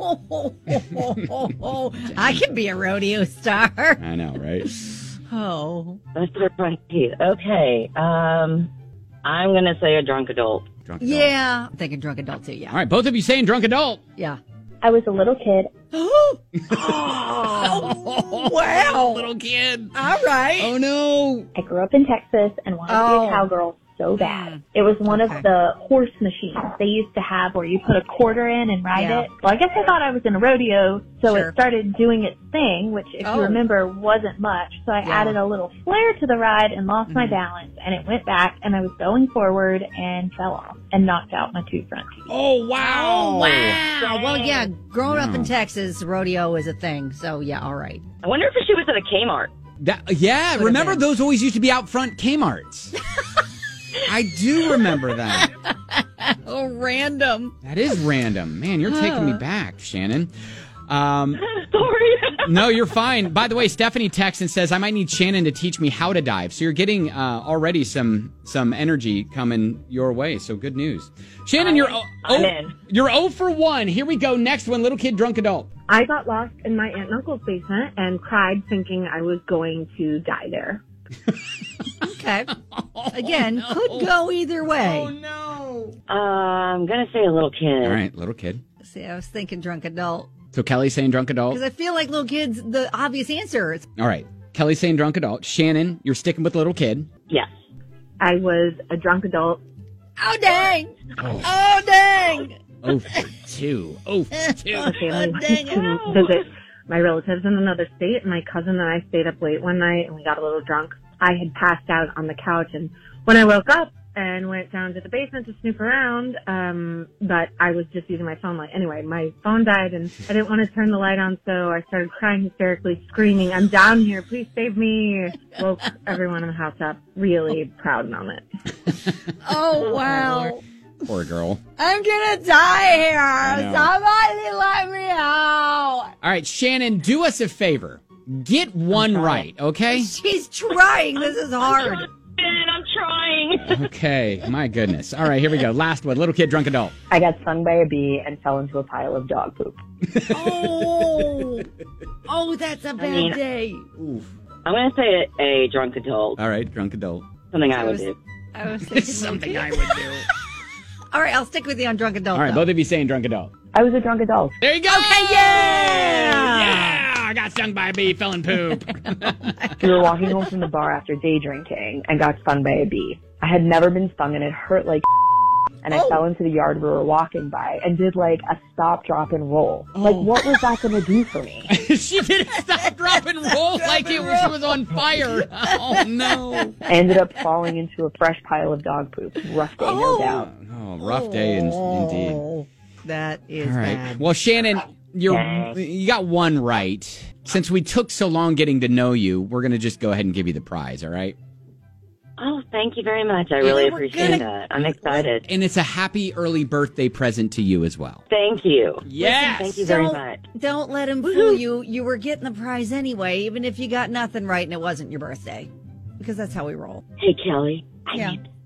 I can be a rodeo star. I know, right? Oh. Let's do front teeth. Okay. Um, I'm going to say a drunk adult. Drunk adult. Yeah. I'm thinking drunk adult too, yeah. All right, both of you saying drunk adult. Yeah. I was a little kid. Oh, wow. Little kid. All right. Oh no. I grew up in Texas and wanted to Oh. be a cowgirl so bad. It was one Okay. of the horse machines they used to have where you put a quarter in and ride Yeah. it. Well, I guess I thought I was in a rodeo, so Sure. it started doing its thing, which if Oh. you remember wasn't much. So I Yeah. added a little flair to the ride and lost my Mhm. balance, and it went back, and I was going forward and fell off and knocked out my two front teeth. Oh wow. Oh, wow. Well, yeah, growing up in Wow. Texas, rodeo is a thing. So, yeah, all right. I wonder if she was at a Kmart. That, yeah, Could've remember been. those always used to be out front Kmart's. I do remember that. Oh, random. That is random. Man, you're taking me back, Shannon. Um, Sorry. no, you're fine. By the way, Stephanie texts and says, I might need Shannon to teach me how to dive. So you're getting uh, already some some energy coming your way. So good news. Shannon, I'm you're in. oh, I'm in. you're zero for one. Here we go. Next one, little kid, drunk adult. I got lost in my aunt and uncle's basement and cried thinking I was going to die there. Okay. Again, no. could go either way. Oh, no. Uh, I'm going to say a little kid. All right, little kid. See, I was thinking drunk adult. So Kelly's saying drunk adult. Because I feel like little kids, the obvious answer is. All right. Kelly's saying drunk adult. Shannon, you're sticking with little kid. Yes. I was a drunk adult. Oh, dang. Oh, Oh, dang. oh for two. Oh, for two. The family Oh, dang, to ow. visit my relatives in another state. My cousin and I stayed up late one night and we got a little drunk. I had passed out on the couch, and when I woke up and went down to the basement to snoop around, um, but I was just using my phone light. Anyway, my phone died and I didn't want to turn the light on, so I started crying hysterically, screaming, I'm down here, please save me. Woke everyone in the house up, really proud moment. Oh, wow. Poor girl. I'm going to die here. know. Somebody let me out. All right, Shannon, do us a favor. Get one right, okay? She's trying. This is hard. I'm trying. Okay, my goodness. All right, here we go. Last one. Little kid, drunk adult. I got stung by a bee and fell into a pile of dog poop. Oh. Oh, that's a bad mean- day. I'm going to say a, a drunk adult. All right, drunk adult. Something I, I would was- do. I was thinking Something I maybe. would do. All right, I'll stick with you on drunk adult. All right, though. both of you saying drunk adult. I was a drunk adult. There you go. Okay, yeah. Yeah, I got stung by a bee, fell in poop. We were walking home from the bar after day drinking and got stung by a bee. I had never been stung and it hurt like and I Oh. fell into the yard we were walking by and did like a stop, drop, and roll. Like, what was that going to do for me? She didn't stop, drop, and roll like it was, she was on fire. Oh, no. I ended up falling into a fresh pile of dog poop. Rough day, no doubt. Oh, rough day in, indeed. Oh, that is All right. bad. Well, Shannon, you're Dang. you got one right. Since we took so long getting to know you, we're going to just go ahead and give you the prize, all right? Oh, thank you very much. I really we're appreciate gonna- that. I'm excited. And it's a happy early birthday present to you as well. Thank you. Yes. Thank you very Don't- much. Don't let him fool you. You were getting the prize anyway, even if you got nothing right and it wasn't your birthday. Because that's how we roll. Hey, Kelly. I Yeah. need-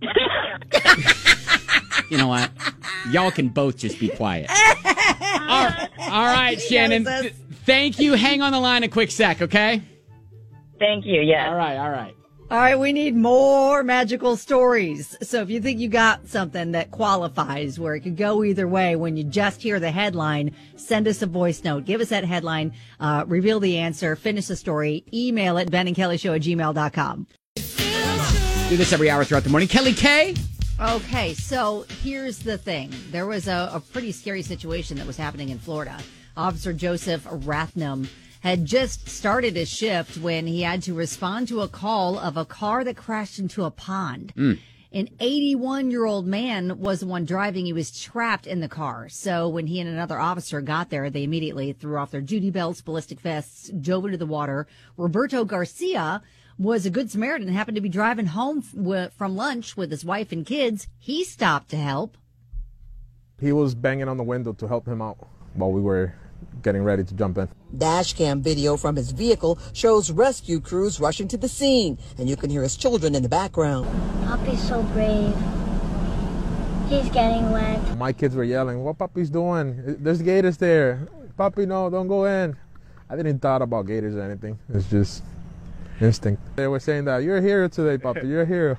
You know what? Y'all can both just be quiet. all, all right, Shannon. Yes, th- thank you. Hang on the line a quick sec, okay? Thank you. Yes. All right, all right. All right, we need more magical stories. So if you think you got something that qualifies where it could go either way when you just hear the headline, send us a voice note. Give us that headline, uh, reveal the answer, finish the story, email it, Ben and Kelly Show at gmail dot com. Do this every hour throughout the morning. Kelly K. Okay, so here's the thing. There was a, a pretty scary situation that was happening in Florida. Officer Joseph Rathnam had just started his shift when he had to respond to a call of a car that crashed into a pond. Mm. An eighty-one-year-old man was the one driving. He was trapped in the car. So when he and another officer got there, they immediately threw off their duty belts, ballistic vests, dove into the water. Roberto Garcia was a good Samaritan and happened to be driving home f- w- from lunch with his wife and kids. He stopped to help. He was banging on the window to help him out while we were getting ready to jump in. Dashcam video from his vehicle shows rescue crews rushing to the scene, and you can hear his children in the background. Poppy's so brave. He's getting wet. My kids were yelling, what Papi's doing? There's gators there. Papi, no, don't go in. I didn't thought about gators or anything. It's just instinct. They were saying that, you're a hero today, Papi, you're a hero.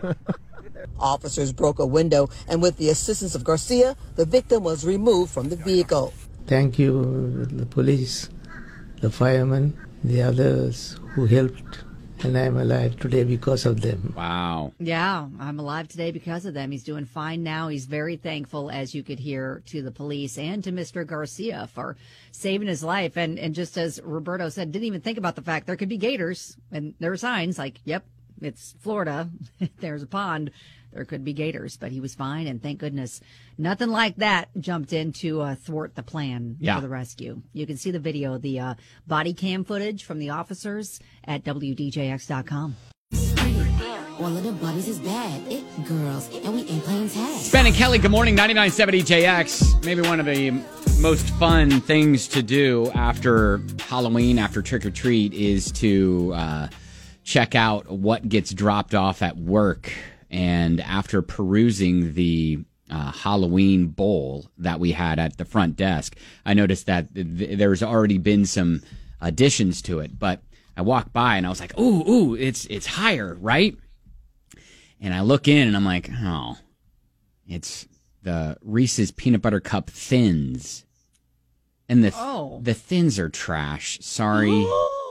Officers broke a window, and with the assistance of Garcia, the victim was removed from the vehicle. Thank you, the police, the firemen, the others who helped, and I'm alive today because of them. Wow. Yeah, I'm alive today because of them. He's doing fine now. He's very thankful, as you could hear, to the police and to Mister Garcia for saving his life. And, and just as Roberto said, didn't even think about the fact there could be gators. And there were signs like, yep, it's Florida. There's a pond. There could be gators, but he was fine. And thank goodness nothing like that jumped in to uh, thwart the plan Yeah. for the rescue. You can see the video, the uh, body cam footage from the officers at W D J X dot com. All of the buddies is bad. It girls, and we ain't playing tag. Ben and Kelly, good morning. ninety-nine point seven E J X. Maybe one of the most fun things to do after Halloween, after trick or treat, is to uh, check out what gets dropped off at work. And after perusing the uh, Halloween bowl that we had at the front desk, I noticed that th- there's already been some additions to it. But I walked by and I was like, "Ooh, ooh, it's it's higher, right?" And I look in and I'm like, "Oh, it's the Reese's Peanut Butter Cup Thins." And the th- Oh. the Thins are trash. Sorry.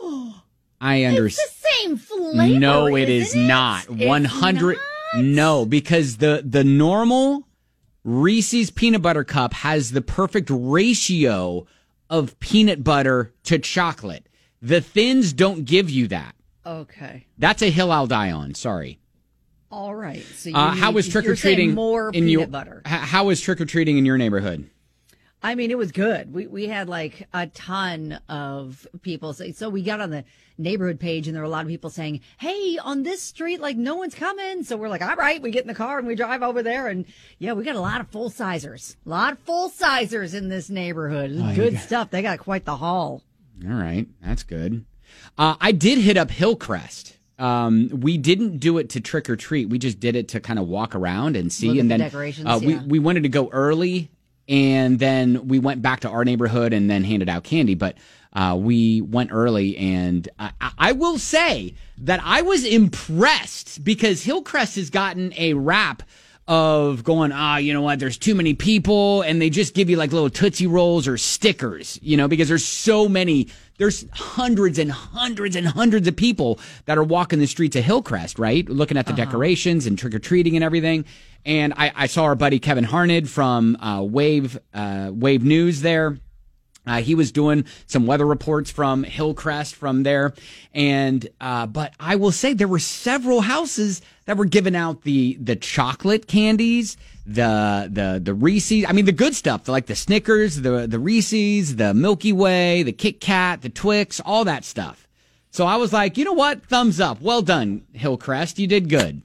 I understand. It's the same flavor. No, it is isn't it? not. It's one hundred No, because the the normal Reese's Peanut Butter Cup has the perfect ratio of peanut butter to chocolate. The Thins don't give you that. Okay. That's a hill I'll die on. Sorry. All right. So you Uh, how need- was trick or you're saying treating more in peanut your butter? h- How was trick or treating in your neighborhood? I mean, it was good. We we had like a ton of people. So, so we got on the neighborhood page, and there were a lot of people saying, "Hey, on this street, like no one's coming." So we're like, "All right." We get in the car and we drive over there, and yeah, we got a lot of full sizers, a lot of full sizers in this neighborhood. Oh, you Good got- stuff. They got quite the haul. All right, that's good. Uh, I did hit up Hillcrest. Um, we didn't do it to trick or treat. We just did it to kind of walk around and see. Look at and the then decorations, uh, we yeah. we wanted to go early, and then we went back to our neighborhood and then handed out candy. But uh, we went early, and I, I will say that I was impressed because Hillcrest has gotten a rap of going, ah, you know what, there's too many people, and they just give you like little Tootsie Rolls or stickers, you know, because there's so many, there's hundreds and hundreds and hundreds of people that are walking the streets of Hillcrest, right? Looking at the Uh-huh. decorations and trick-or-treating and everything. And I, I saw our buddy Kevin Harned from uh, Wave, uh, Wave News there. Uh, he was doing some weather reports from Hillcrest from there. And, uh, but I will say there were several houses that were giving out the, the chocolate candies, the, the, the Reese's. I mean, the good stuff, like the Snickers, the, the Reese's, the Milky Way, the Kit Kat, the Twix, all that stuff. So I was like, you know what? Thumbs up. Well done, Hillcrest. You did good.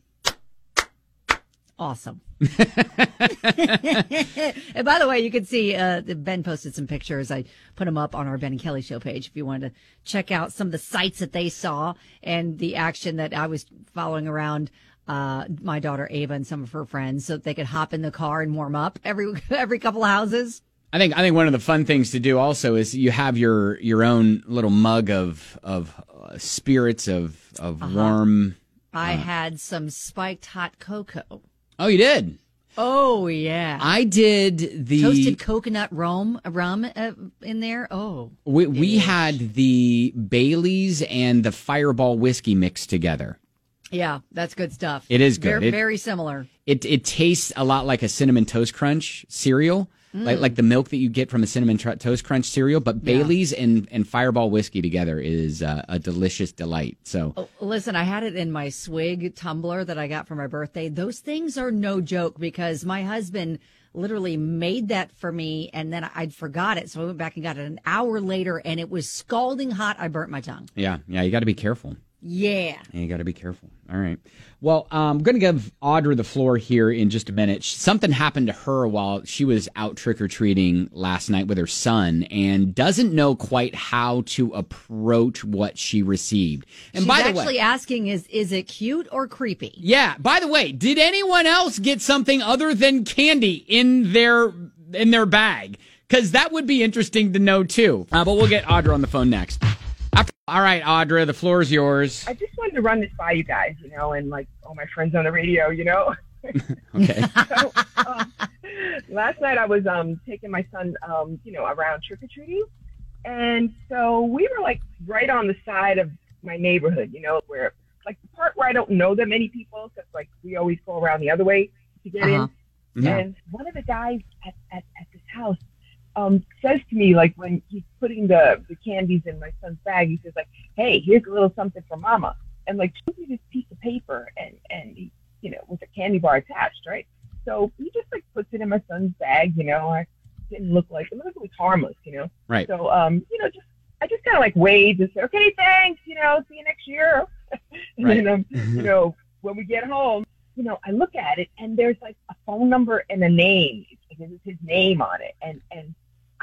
Awesome. And by the way, you can see uh, Ben posted some pictures. I put them up on our Ben and Kelly show page if you wanted to check out some of the sights that they saw and the action that I was following around uh, my daughter Ava and some of her friends so that they could hop in the car and warm up every every couple of houses. I think I think one of the fun things to do also is you have your your own little mug of of uh, spirits of of Uh-huh. warm. I uh, had some spiked hot cocoa. Oh, you did. Oh yeah, I did the toasted coconut rum rum uh, in there. Oh, We we had the Baileys and the Fireball whiskey mixed together. yeah, that's good stuff. It is good. Very, It- very similar. It it tastes a lot like a Cinnamon Toast Crunch cereal, Mm. like like the milk that you get from a Cinnamon Tr- Toast Crunch cereal. But Yeah. Baileys and, and Fireball whiskey together is uh, a delicious delight. So Oh, listen, I had it in my swig tumbler that I got for my birthday. Those things are no joke because my husband literally made that for me and then I'd forgot it. So I went back and got it an hour later and it was scalding hot. I burnt my tongue. yeah, yeah, you got to be careful. Yeah. Yeah, you got to be careful. All right. Well, I'm going to give Audra the floor here in just a minute. Sh- Something happened to her while she was out trick-or-treating last night with her son and doesn't know quite how to approach what she received. And She's by the actually way, asking, is is it cute or creepy? yeah, by the way, did anyone else get something other than candy in their in their bag? Because that would be interesting to know, too. Uh, but we'll get Audra on the phone next. After- all right, Audra, the floor is yours. I just wanted to run this by you guys, you know, and like all my friends on the radio, you know. Okay. so, um, last night I was um taking my son, um, you know, around trick or treating, and so we were like right on the side of my neighborhood, you know, where like the part where I don't know that many people, because like we always go around the other way to get Uh-huh. in. Yeah. And one of the guys at, at, at this house um, says to me, like when he's putting the, the candies in my son's bag, he says like, "Hey, here's a little something for Mama," and like shows me this piece of paper and and he, you know, with a candy bar attached, right? So he just like puts it in my son's bag, you know. I didn't look like it looked like it was harmless, you know. Right. So um, you know, just I just kind of like waved and said, "Okay, thanks, you know, see you next year." and Right. then um, you know, when we get home, you know, I look at it and there's like a phone number and a name. It's his name on it, and and I don't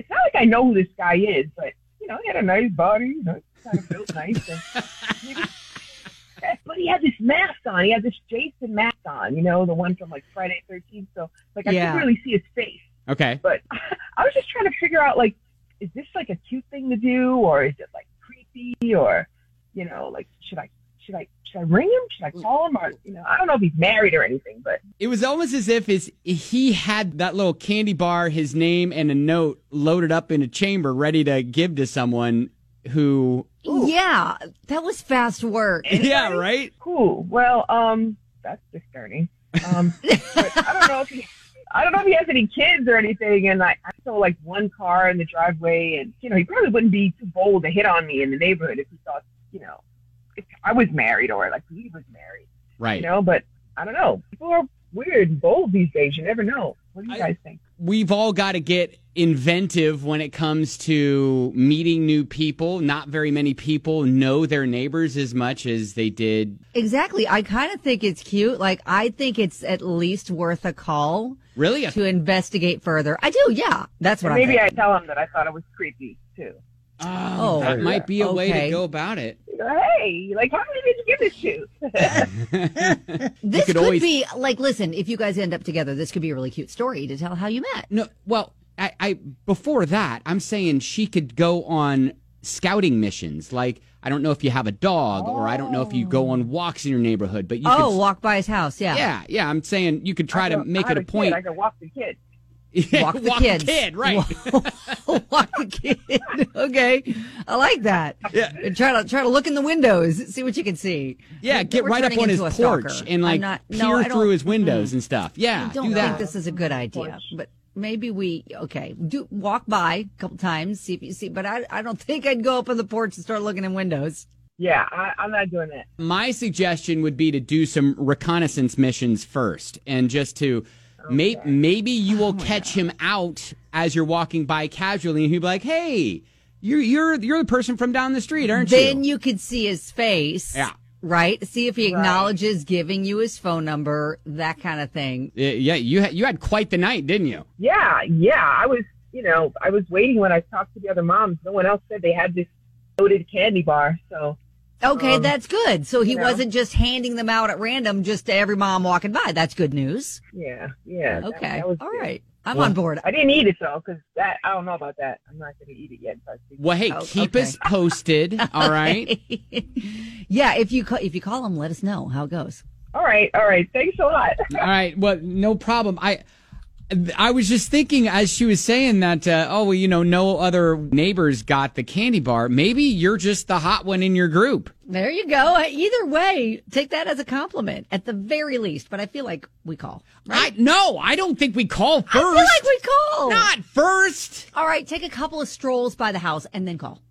it's not like I know who this guy is, but, you know, he had a nice body, you know, kind of built nice. And maybe, but he had this mask on. He had this Jason mask on, you know, the one from, like, Friday the thirteenth. So, like, I Yeah. couldn't really see his face. Okay. But I was just trying to figure out, like, is this, like, a cute thing to do, or is it, like, creepy, or, you know, like, should I, should I, should I ring him? Should I call him? Or, you know, I don't know if he's married or anything, but. It was almost as if his, he had that little candy bar, his name, and a note loaded up in a chamber ready to give to someone who. Yeah, that was fast work. Yeah, right? Cool. Well, um, that's discerning. Um, but I don't know if he, I don't know if he has any kids or anything, and I, I saw like one car in the driveway, and you know, he probably wouldn't be too bold to hit on me in the neighborhood if he thought, you know, if I was married or like he was married. Right. You know, but I don't know. People are weird and bold these days. You never know. What do you guys think? We've all got to get inventive when it comes to meeting new people. Not very many people know their neighbors as much as they did. Exactly. I kind of think it's cute. Like, I think it's at least worth a call. Really? To investigate further. I do, yeah. That's what And I'm maybe I thinking. tell him that I thought it was creepy too. Oh, that might be a way to go about it. Hey, like, how many did you give this to? This could could, always- be, like, listen, if you guys end up together, this could be a really cute story to tell how you met. No, well, I, I before that, I'm saying she could go on scouting missions. Like, I don't know if you have a dog, or I don't know if you go on walks in your neighborhood, but you Oh, could. walk by his house, yeah. Yeah, yeah. I'm saying you could try I to could- make I it had a kid, point. I could walk the kid. Yeah, Walk the walk kids. kid, right? Walk the kid. Okay. I like that. Yeah. And try to try to look in the windows, see what you can see. Yeah, We're- get we're right up turning on his into a porch stalker. and I'm like not- no, peer I don't- through his windows mm-mm. and stuff. Yeah, I don't do think that. this is a good idea, but maybe we okay do walk by a couple times, see if you see. But I I don't think I'd go up on the porch and start looking in windows. Yeah, I, I'm not doing that. My suggestion would be to do some reconnaissance missions first, and just to may, maybe you will catch him out as you're walking by casually, and he'll be like, "Hey, you're you're you're the person from down the street, aren't Then you?" you could see his face. Yeah. Right. See if he Right. acknowledges giving you his phone number, that kind of thing. Yeah, yeah, you had, you had quite the night, didn't you? Yeah, yeah. I was, you know, I was waiting when I talked to the other moms. No one else said they had this loaded candy bar, so. Okay, Um, that's good. So he you know. wasn't just handing them out at random just to every mom walking by. That's good news. Yeah, yeah. that- Okay. that was All good. right. I'm Well, on board. I didn't eat it though, because that I don't know about that. I'm not going to eat it yet. So I think- Well, hey, Oh, keep okay. us posted. All right. Yeah, if you call, if you call him, let us know how it goes. All right, all right. Thanks a lot. All right. Well, no problem. I I was just thinking as she was saying that, uh, oh, well, you know, no other neighbors got the candy bar. Maybe you're just the hot one in your group. There you go. Either way, take that as a compliment at the very least. But I feel like we call. I no, I don't think we call first. I feel like we call. Not first. All right, take a couple of strolls by the house and then call.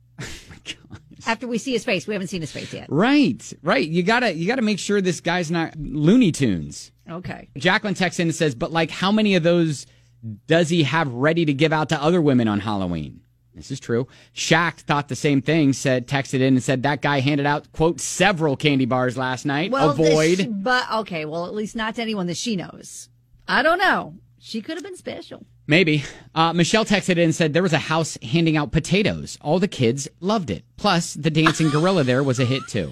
After we see his face, we haven't seen his face yet. Right, right. You gotta you gotta make sure this guy's not Looney Tunes. Okay. Jacqueline texts in and says, but like how many of those does he have ready to give out to other women on Halloween? This is true. Shaq thought the same thing, said, texted in and said that guy handed out, quote, several candy bars last night. Well, Avoid. this- but okay, well, at least not to anyone that she knows. I don't know. She could have been special. Maybe. Uh, Michelle texted in and said there was a house handing out potatoes. All the kids loved it. Plus, the dancing gorilla there was a hit too.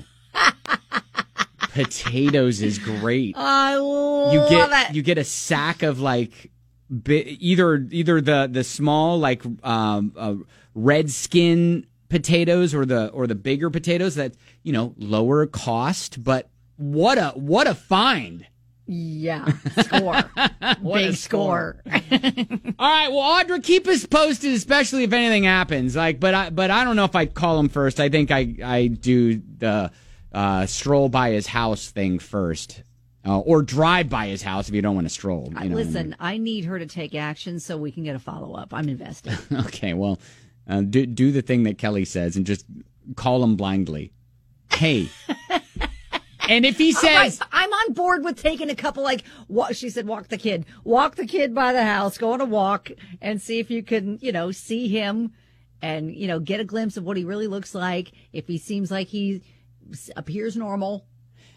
Potatoes is great. I love You get it. you get a sack of like bi- either either the the small like um, uh, red skin potatoes or the or the bigger potatoes that you know lower cost, but what a what a find. Yeah, score. What a Big score. All right, well, Audra, keep us posted, especially if anything happens. Like, but I, but I don't know if I call him first. I think I, I do the uh, stroll by his house thing first, uh, or drive by his house if you don't want to stroll. You know what I Listen, I need her to take action so we can get a follow up. I'm invested. mean? Okay, well, uh, do do the thing that Kelly says and just call him blindly. Hey. And if he All right, says, I'm on board with taking a couple, like, what she said, walk the kid, walk the kid by the house, go on a walk and see if you can, you know, see him and, you know, get a glimpse of what he really looks like. If he seems like he s- appears normal.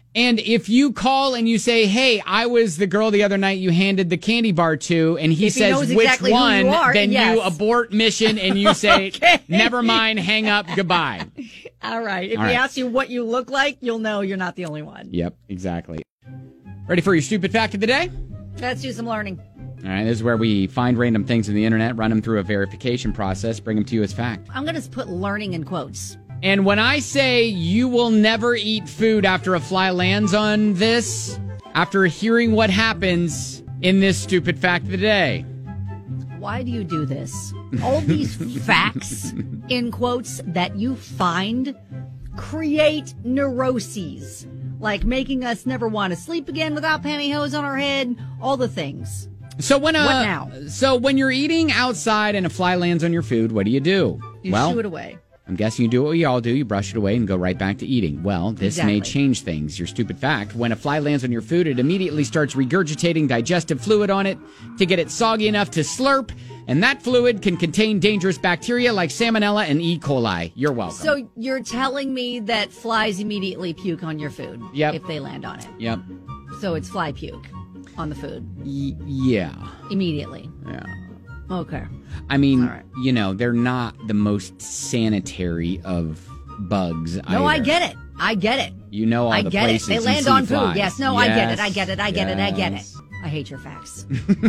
And if you call and you say, hey, I was the girl the other night you handed the candy bar to, and he If he says knows which exactly who one, you are, then yes. you abort mission and you say, Okay. never mind, hang up, goodbye. All right. If All he right. asks you what you look like, you'll know you're not the only one. Yep, exactly. Ready for your stupid fact of the day? Let's do some learning. All right, this is where we find random things on the internet, run them through a verification process, bring them to you as fact. I'm going to put learning in quotes. And when I say you will never eat food after a fly lands on this, after hearing what happens in this stupid fact of the day. Why do you do this? All these facts, in quotes, that you find create neuroses. Like making us never want to sleep again without pantyhose on our head, all the things. So when uh, What now? So when you're eating outside and a fly lands on your food, what do you do? You well, shoo it away. I'm guessing you do what we all do. You brush it away and go right back to eating. Well, this may Exactly. change things. Your stupid fact. When a fly lands on your food, it immediately starts regurgitating digestive fluid on it to get it soggy enough to slurp. And that fluid can contain dangerous bacteria like salmonella and E. coli. You're welcome. So you're telling me that flies immediately puke on your food Yep. if they land on it. Yep. So it's fly puke on the food Y- yeah. immediately. Yeah. Okay. I mean, All right. you know, they're not the most sanitary of bugs No, I either. get it. I get it. You know all I the get it. places They you land see on flies. food. Yes. No, I get it. I Yes, get it. I get it. I get it. I get it. yes. I hate your facts.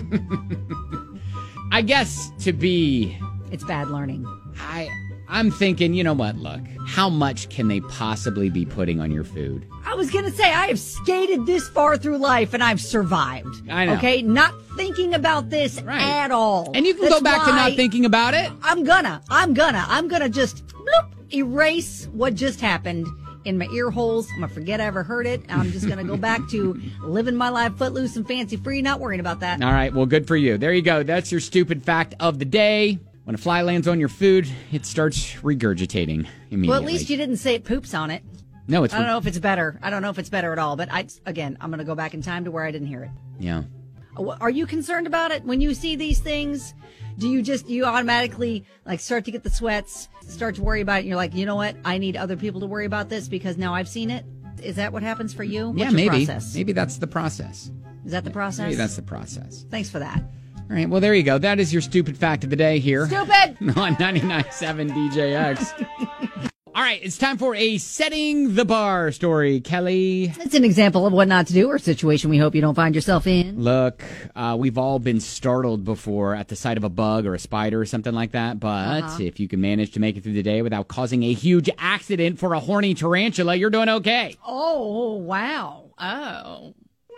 I guess to be, It's bad learning. I, I'm thinking, you know what? Look, how much can they possibly be putting on your food? I was going to say, I have skated this far through life and I've survived. I know. Okay? Not thinking about this Right. at all. And you can That's go back to not why thinking about it. I'm gonna. I'm gonna. I'm gonna just bloop, erase what just happened in my ear holes. I'm gonna forget I ever heard it. I'm just gonna go back to living my life footloose and fancy free, not worrying about that. All right, well, good for you. There you go. That's your stupid fact of the day. When a fly lands on your food, it starts regurgitating immediately. Well, at least you didn't say it poops on it. No, it's I don't know if it's better. I don't know if it's better at all. But I, again, I'm gonna go back in time to where I didn't hear it. Yeah. Are you concerned about it when you see these things? Do you just, do you automatically like start to get the sweats, start to worry about it? And you're like, you know what? I need other people to worry about this because now I've seen it. Is that what happens for you? What's Yeah, your maybe. process? Maybe that's the process. Is that the process? Maybe that's the process. Thanks for that. All right, well, there you go. That is your stupid fact of the day here. Stupid! On ninety-nine point seven D J X. All right, it's time for a Setting the Bar story, Kelly. It's an example of what not to do or a situation we hope you don't find yourself in. Look, uh, we've all been startled before at the sight of a bug or a spider or something like that, but Uh-huh. if you can manage to make it through the day without causing a huge accident for a horny tarantula, you're doing okay. Oh, wow. Oh.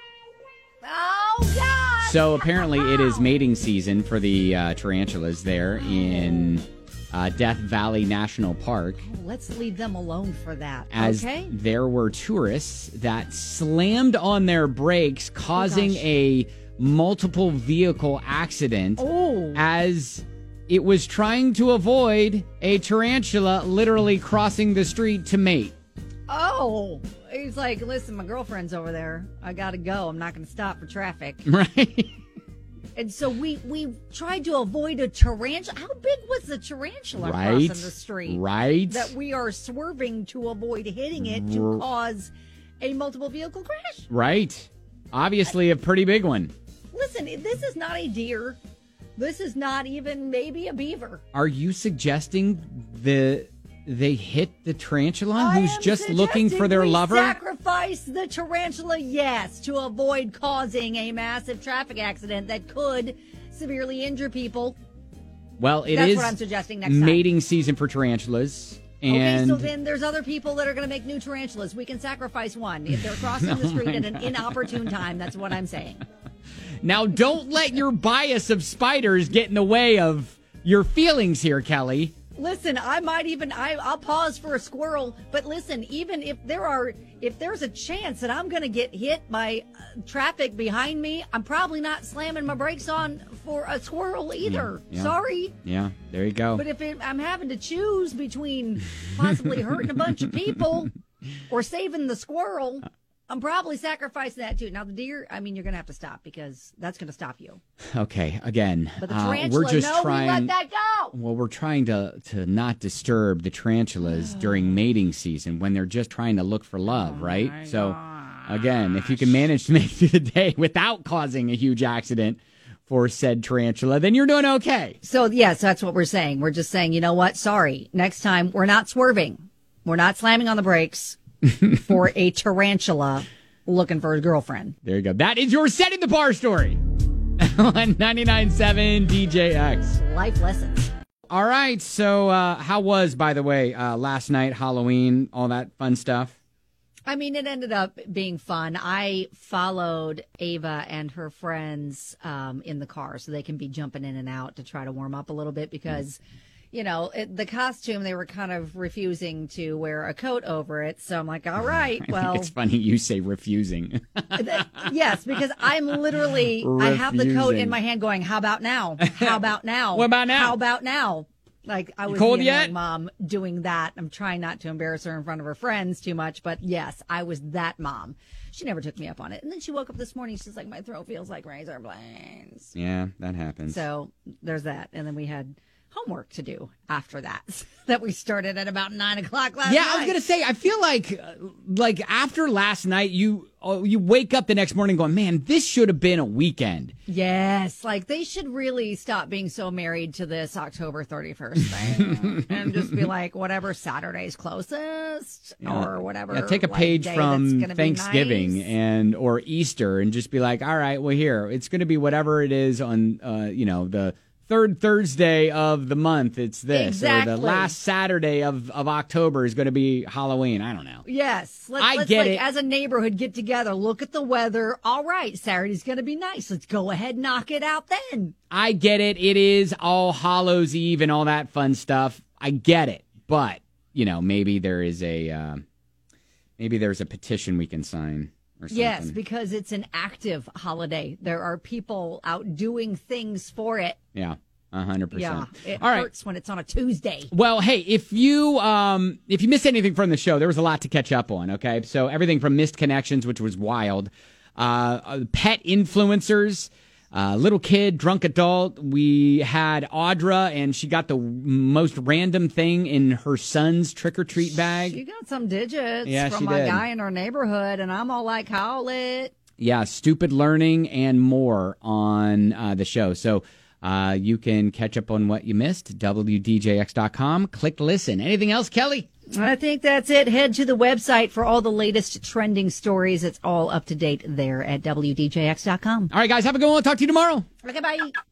Oh, God. So apparently it is mating season for the uh, tarantulas there in uh, Death Valley National Park. Let's leave them alone for that. As okay? there were tourists that slammed on their brakes, causing gosh. a multiple vehicle accident Oh. as it was trying to avoid a tarantula literally crossing the street to mate. Oh. He's like, listen, my girlfriend's over there. I got to go. I'm not going to stop for traffic. Right? And so we we tried to avoid a tarantula. How big was the tarantula Right. crossing the street? Right. That we are swerving to avoid hitting it to R- cause a multiple vehicle crash. Right. Obviously a pretty big one. Listen, this is not a deer. This is not even maybe a beaver. Are you suggesting the they hit the tarantula I who's am just looking for suggesting their we lover? Sacrifice the tarantula, yes, to avoid causing a massive traffic accident that could severely injure people. Well, it is That's what I'm suggesting next time. mating season for tarantulas. And Okay, so then there's other people that are going to make new tarantulas. We can sacrifice one if they're crossing Oh the street my at an God. inopportune time. That's what I'm saying. now don't let your bias of spiders get in the way of your feelings here, Kelly. Listen, I might even I, I'll pause for a squirrel, but listen, even if there are if there's a chance that I'm going to get hit by uh, traffic behind me, I'm probably not slamming my brakes on for a squirrel either. Yeah, yeah. Sorry. Yeah, there you go. But if it, I'm having to choose between possibly hurting a bunch of people or saving the squirrel, I'm probably sacrificing that too. Now the deer, I mean, you're going to have to stop because that's going to stop you. Okay, again, But the uh, tarantula, we're just no, trying. we let that go. Well, we're trying to to not disturb the tarantulas during mating season when they're just trying to look for love, right? So Again, if you can manage to make it through the day without causing a huge accident for said tarantula, then you're doing okay. So, yes, that's what we're saying. We're just saying, you know what? Sorry. Next time, we're not swerving. We're not slamming on the brakes for a tarantula looking for his girlfriend. There you go. That is your Setting the Bar story on ninety-nine point seven D J X. Life lessons. All right. So uh, how was, by the way, uh, last night, Halloween, all that fun stuff? I mean, it ended up being fun. I followed Ava and her friends um, in the car so they can be jumping in and out to try to warm up a little bit because, you know, it, the costume, they were kind of refusing to wear a coat over it. So I'm like, all right, well. It's funny you say refusing. Yes, because I'm literally, refusing. I have the coat in my hand going, how about now? How about now? What about now? How about now? Like, I was cold the yet? mom doing that. I'm trying not to embarrass her in front of her friends too much, but yes, I was that mom. She never took me up on it. And then she woke up this morning, she's like, my throat feels like razor blades. Yeah, that happens. So there's that. And then we had homework to do after that that we started at about nine o'clock last yeah, night. I was gonna say, I feel like uh, like after last night, you uh, you wake up the next morning going, man, this should have been a weekend. Yes, like they should really stop being so married to this October thirty-first thing and just be like, whatever Saturday's closest Yeah. or whatever. Yeah, take a like, page day from that's gonna be Thanksgiving nice. and or Easter and just be like, all right, well here it's going to be whatever it is on uh, you know the third Thursday of the month. It's this Exactly. or the last Saturday of, of October is going to be Halloween. I don't know. Yes. Let's, I let's get like, it. As a neighborhood, get together, look at the weather. All right, Saturday's going to be nice. Let's go ahead and knock it out then. I get it. It is All Hallows Eve and all that fun stuff. I get it. But, you know, maybe there is a uh, maybe there's a petition we can sign or something. Yes, because it's an active holiday. There are people out doing things for it. Yeah, one hundred percent. Yeah, it all right. hurts when it's on a Tuesday. Well, hey, if you um if you missed anything from the show, there was a lot to catch up on, okay? So everything from missed connections, which was wild, uh, uh pet influencers, uh, little kid, drunk adult. We had Audra, and she got the most random thing in her son's trick-or-treat bag. She got some digits Yeah, from she a did. guy in our neighborhood, and I'm all like, call it. Yeah, stupid learning and more on uh, the show. So uh, you can catch up on what you missed, W D J X dot com. Click listen. Anything else, Kelly? I think that's it. Head to the website for all the latest trending stories. It's all up to date there at W D J X dot com. All right, guys, have a good one. We'll talk to you tomorrow. Okay, bye.